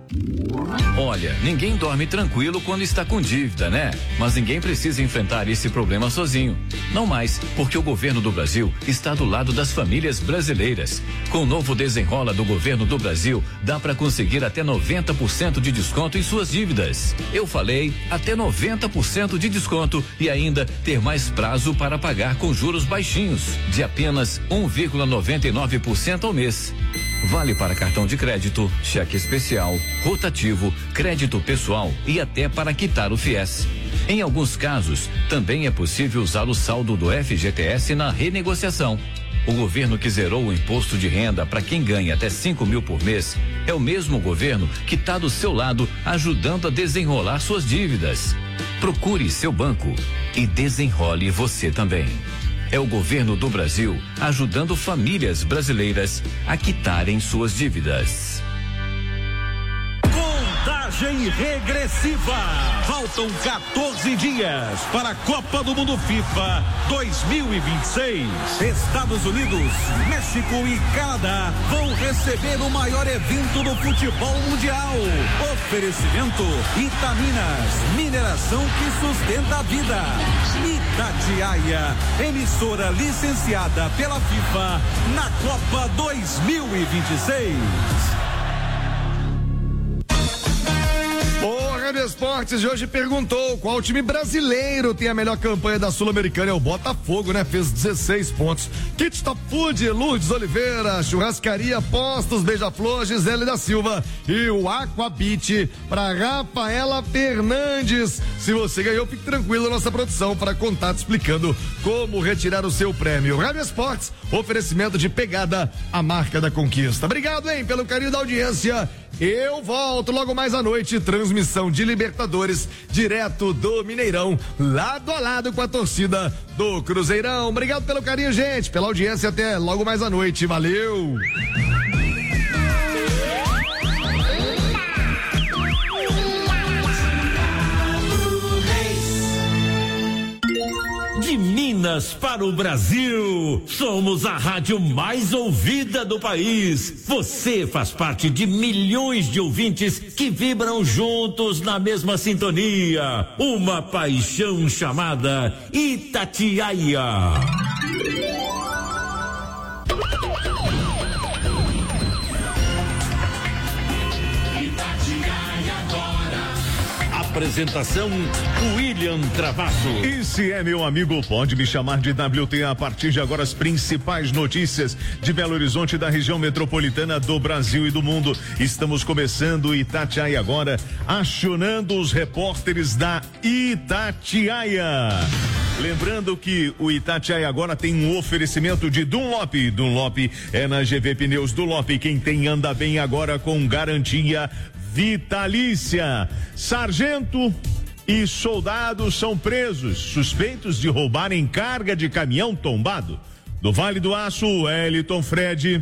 Olha, ninguém dorme tranquilo quando está com dívida, né? Mas ninguém precisa enfrentar esse problema sozinho. Não mais, porque o governo do Brasil está do lado das famílias brasileiras. Com o novo Desenrola do governo do Brasil, dá para conseguir até 90% de desconto em suas dívidas. Eu falei, até 90% de desconto e ainda ter mais prazo para pagar com juros baixinhos, de apenas 1,99% ao mês. Vale para cartão de crédito, cheque especial, rotativo, crédito pessoal e até para quitar o FIES. Em alguns casos, também é possível usar o saldo do FGTS na renegociação. O governo que zerou o imposto de renda para quem ganha até 5 mil por mês é o mesmo governo que está do seu lado ajudando a desenrolar suas dívidas. Procure seu banco e desenrole você também. É o governo do Brasil ajudando famílias brasileiras a quitarem suas dívidas. Contagem regressiva. Faltam 14 dias para a Copa do Mundo FIFA 2026. Estados Unidos, México e Canadá vão receber o maior evento do futebol mundial. Oferecimento Itaminas, mineração que sustenta a vida. Itatiaia, emissora licenciada pela FIFA na Copa 2026. O Rádio Esportes de hoje perguntou qual time brasileiro tem a melhor campanha da Sul-Americana. É o Botafogo, né? Fez 16 pontos. Kit Top Food, Lourdes Oliveira, Churrascaria Postos, Beija-Flor, Gisele da Silva e o Aquabit para Rafaela Fernandes. Se você ganhou, fique tranquilo, nossa produção para contato explicando como retirar o seu prêmio. Rádio Esportes, oferecimento de Pegada, a marca da conquista. Obrigado, hein, pelo carinho da audiência. Eu volto logo mais à noite, transmissão de Libertadores, direto do Mineirão, lado a lado com a torcida do Cruzeirão. Obrigado pelo carinho, gente, pela audiência, até logo mais à noite, valeu! De Minas para o Brasil, somos a rádio mais ouvida do país. Você faz parte de milhões de ouvintes que vibram juntos na mesma sintonia. Uma paixão chamada Itatiaia. Apresentação William Travasso. E se é meu amigo, pode me chamar de WT. A partir de agora, as principais notícias de Belo Horizonte, da região metropolitana, do Brasil e do mundo. Estamos começando o Itatiaia agora, acionando os repórteres da Itatiaia. Lembrando que o Itatiaia agora tem um oferecimento de Dunlop. Dunlop é na GV Pneus. Dunlop, quem tem anda bem agora com garantia vitalícia. Sargento e soldados são presos, suspeitos de roubarem carga de caminhão tombado. Do Vale do Aço, Wellington Fred.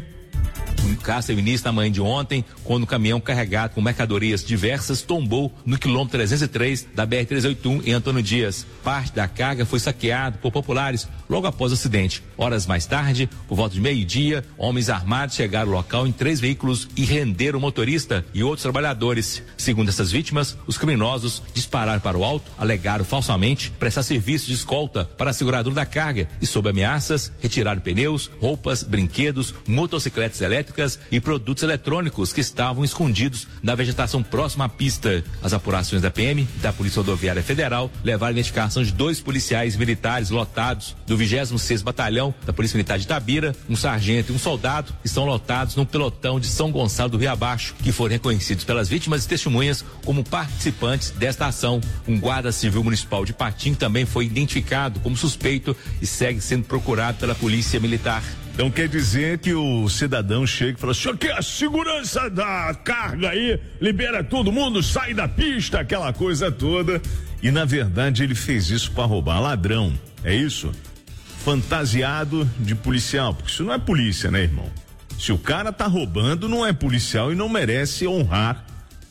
Um caça início na manhã de ontem, quando o caminhão carregado com mercadorias diversas tombou no quilômetro 303 da BR-381 em Antônio Dias. Parte da carga foi saqueada por populares logo após o acidente. Horas mais tarde, por volta de meio-dia, homens armados chegaram ao local em 3 veículos e renderam o motorista e outros trabalhadores. Segundo essas vítimas, os criminosos dispararam para o alto, alegaram falsamente prestar serviço de escolta para a seguradora da carga e, sob ameaças, retiraram pneus, roupas, brinquedos, motocicletas elétricas e produtos eletrônicos que estavam escondidos na vegetação próxima à pista. As apurações da PM e da Polícia Rodoviária Federal levaram a identificação de 2 policiais militares lotados do 26º Batalhão da Polícia Militar de Itabira, um sargento e um soldado que estão lotados num pelotão de São Gonçalo do Riabaixo, que foram reconhecidos pelas vítimas e testemunhas como participantes desta ação. Um guarda civil municipal de Patim também foi identificado como suspeito e segue sendo procurado pela Polícia Militar. Então quer dizer que o cidadão chega e fala: senhor, quer a segurança da carga aí? Libera todo mundo, sai da pista, aquela coisa toda. E na verdade ele fez isso para roubar. Ladrão, é isso? Fantasiado de policial, porque isso não é polícia, né, irmão? Se o cara tá roubando, não é policial e não merece honrar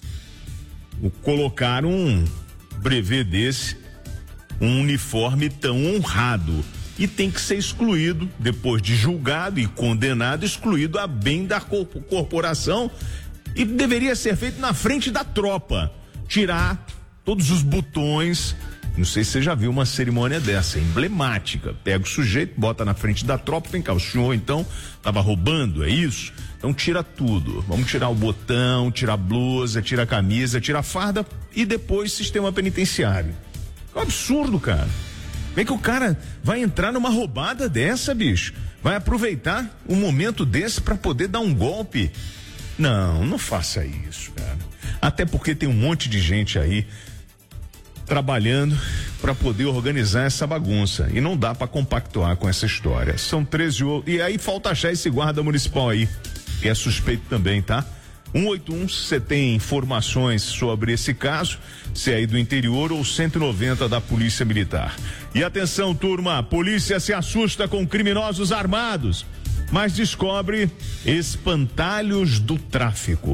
colocar um brevê desse, um uniforme tão honrado. E tem que ser excluído, depois de julgado e condenado, excluído a bem da corporação, e deveria ser feito na frente da tropa, tirar todos os botões. Não sei se você já viu uma cerimônia dessa, emblemática. Pega o sujeito, bota na frente da tropa, vem cá, o senhor então tava roubando, é isso? Então tira tudo, vamos tirar o botão, tira a blusa, tira a camisa, tira a farda e depois sistema penitenciário. É um absurdo, cara. Vem que o cara vai entrar numa roubada dessa, bicho. Vai aproveitar um momento desse para poder dar um golpe. Não faça isso, cara. Até porque tem um monte de gente aí trabalhando para poder organizar essa bagunça. E não dá para compactuar com essa história. São 13 outros. E aí falta achar esse guarda municipal aí, que é suspeito também, tá? 181, se você tem informações sobre esse caso, se é aí do interior, ou 190 da Polícia Militar. E atenção, turma, a polícia se assusta com criminosos armados, mas descobre espantalhos do tráfico.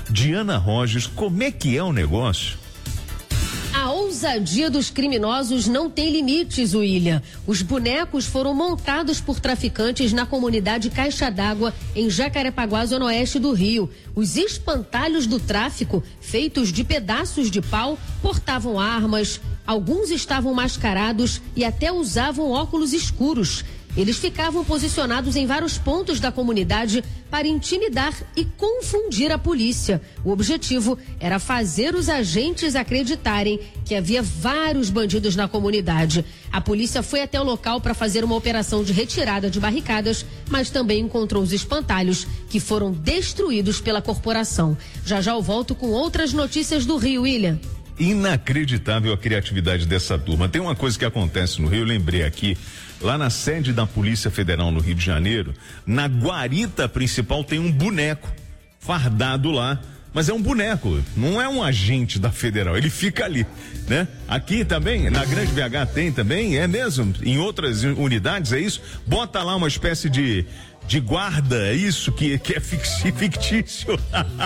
Diana Rogers, como é que é o negócio? A ousadia dos criminosos não tem limites, William. Os bonecos foram montados por traficantes na comunidade Caixa d'Água, em Jacarepaguá, zona oeste do Rio. Os espantalhos do tráfico, feitos de pedaços de pau, portavam armas, alguns estavam mascarados e até usavam óculos escuros. Eles ficavam posicionados em vários pontos da comunidade para intimidar e confundir a polícia. O objetivo era fazer os agentes acreditarem que havia vários bandidos na comunidade. A polícia foi até o local para fazer uma operação de retirada de barricadas, mas também encontrou os espantalhos que foram destruídos pela corporação. Já eu volto com outras notícias do Rio, William. Inacreditável a criatividade dessa turma. Tem uma coisa que acontece no Rio, eu lembrei aqui, lá na sede da Polícia Federal no Rio de Janeiro, na guarita principal tem um boneco fardado lá, mas é um boneco, não é um agente da Federal, ele fica ali, né? Aqui também, na Grande BH tem também, é mesmo, em outras unidades é isso, bota lá uma espécie de guarda, é isso que é fictício.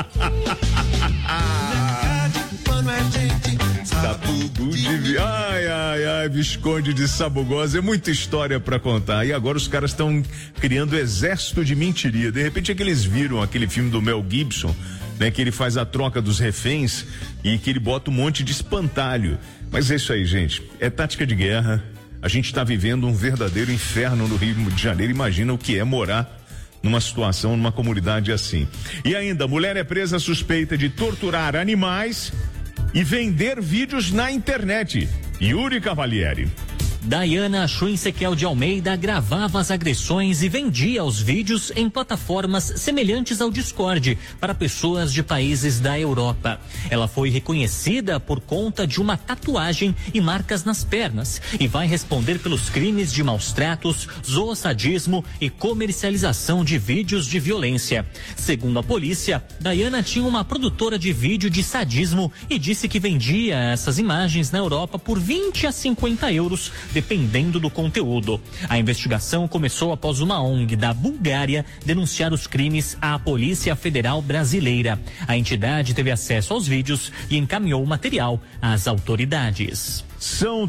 Sabugo de... Ai, Visconde de Sabugosa, é muita história pra contar. E agora os caras estão criando exército de mentiria. De repente é que eles viram aquele filme do Mel Gibson, né? Que ele faz a troca dos reféns e que ele bota um monte de espantalho. Mas é isso aí, gente. É tática de guerra. A gente tá vivendo um verdadeiro inferno no Rio de Janeiro. Imagina o que é morar numa situação, numa comunidade assim. E ainda, mulher é presa suspeita de torturar animais e vender vídeos na internet. Yuri Cavalieri. Dayana Schwinsekel de Almeida gravava as agressões e vendia os vídeos em plataformas semelhantes ao Discord para pessoas de países da Europa. Ela foi reconhecida por conta de uma tatuagem e marcas nas pernas e vai responder pelos crimes de maus tratos, zoosadismo e comercialização de vídeos de violência. Segundo a polícia, Dayana tinha uma produtora de vídeo de sadismo e disse que vendia essas imagens na Europa por 20 a 50 euros, dependendo do conteúdo. A investigação começou após uma ONG da Bulgária denunciar os crimes à Polícia Federal Brasileira. A entidade teve acesso aos vídeos e encaminhou o material às autoridades. São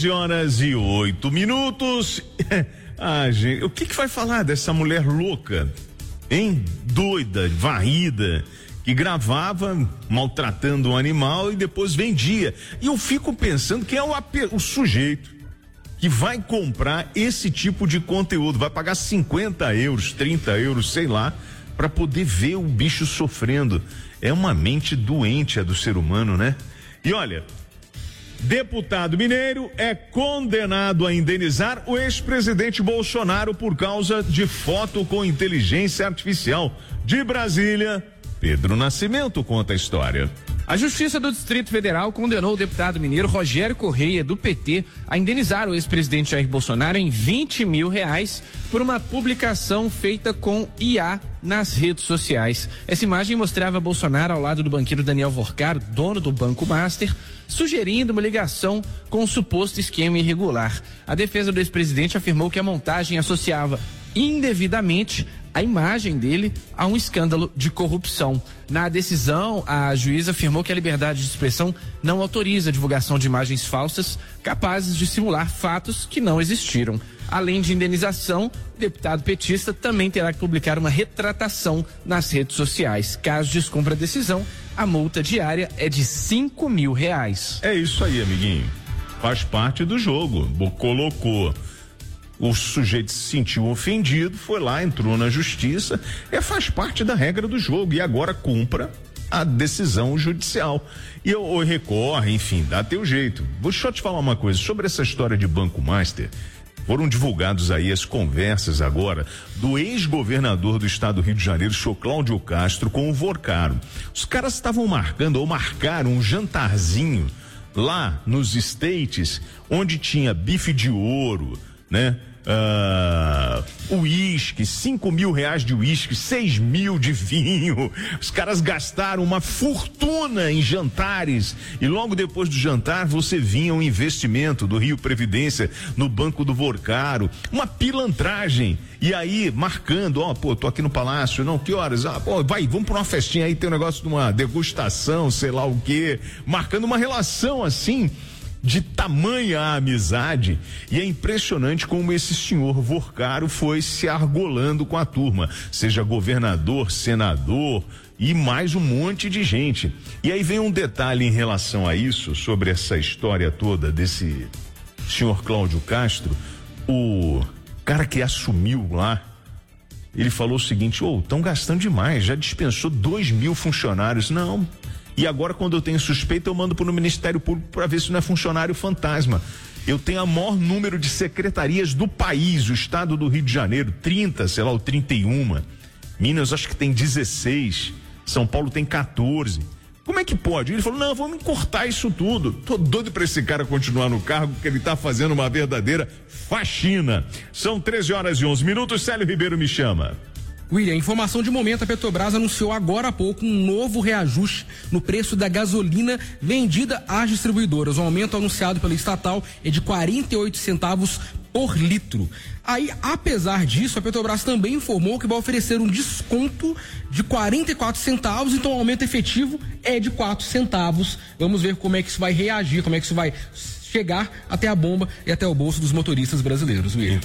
13h08. Gente, o que vai falar dessa mulher louca, hein? Doida, varrida, que gravava maltratando um animal e depois vendia. E eu fico pensando que é o sujeito que vai comprar esse tipo de conteúdo, vai pagar 50 euros, 30 euros, sei lá, para poder ver o bicho sofrendo. É uma mente doente a do ser humano, né? E olha, deputado mineiro é condenado a indenizar o ex-presidente Bolsonaro por causa de foto com inteligência artificial. De Brasília, Pedro Nascimento conta a história. A Justiça do Distrito Federal condenou o deputado mineiro Rogério Correia, do PT, a indenizar o ex-presidente Jair Bolsonaro em R$20 mil por uma publicação feita com IA nas redes sociais. Essa imagem mostrava Bolsonaro ao lado do banqueiro Daniel Vorcaro, dono do Banco Master, sugerindo uma ligação com um suposto esquema irregular. A defesa do ex-presidente afirmou que a montagem associava indevidamente a imagem dele a um escândalo de corrupção. Na decisão, a juíza afirmou que a liberdade de expressão não autoriza a divulgação de imagens falsas capazes de simular fatos que não existiram. Além de indenização, o deputado petista também terá que publicar uma retratação nas redes sociais. Caso descumpra a decisão, a multa diária é de R$5 mil. É isso aí, amiguinho. Faz parte do jogo. Colocou. O sujeito se sentiu ofendido, foi lá, entrou na justiça, faz parte da regra do jogo e agora cumpra a decisão judicial. E ou recorre, enfim, dá teu jeito. Deixa eu te falar uma coisa sobre essa história de Banco Master. Foram divulgados aí as conversas agora do ex-governador do estado do Rio de Janeiro, senhor Cláudio Castro, com o Vorcaro. Os caras estavam marcaram um jantarzinho lá nos States, onde tinha bife de ouro, né? uísque, 5 mil reais de uísque, 6 mil de vinho. Os caras gastaram uma fortuna em jantares e logo depois do jantar você vinha um investimento do Rio Previdência no Banco do Vorcaro, uma pilantragem. E aí, marcando, tô aqui no Palácio, não, que horas? Vamos pra uma festinha aí, tem um negócio de uma degustação, sei lá o quê, marcando uma relação assim, de tamanha amizade. E é impressionante como esse senhor Vorcaro foi se argolando com a turma, seja governador, senador e mais um monte de gente. E aí vem um detalhe em relação a isso, sobre essa história toda desse senhor Cláudio Castro. O cara que assumiu lá, ele falou o seguinte: estão gastando demais, já dispensou 2.000 funcionários. Não. E agora, quando eu tenho suspeita, eu mando para o Ministério Público para ver se não é funcionário fantasma. Eu tenho o maior número de secretarias do país, o estado do Rio de Janeiro, 30, sei lá, ou 31. Minas, acho que tem 16. São Paulo tem 14. Como é que pode? Ele falou: não, vamos encurtar isso tudo. Tô doido para esse cara continuar no cargo, porque ele tá fazendo uma verdadeira faxina. São 13h11. Célio Ribeiro me chama. William, informação de momento: a Petrobras anunciou agora há pouco um novo reajuste no preço da gasolina vendida às distribuidoras. O aumento anunciado pela estatal é de 48 centavos por litro. Aí, apesar disso, a Petrobras também informou que vai oferecer um desconto de 44 centavos, então o aumento efetivo é de 4 centavos. Vamos ver como é que isso vai reagir, como é que isso vai chegar até a bomba e até o bolso dos motoristas brasileiros, William.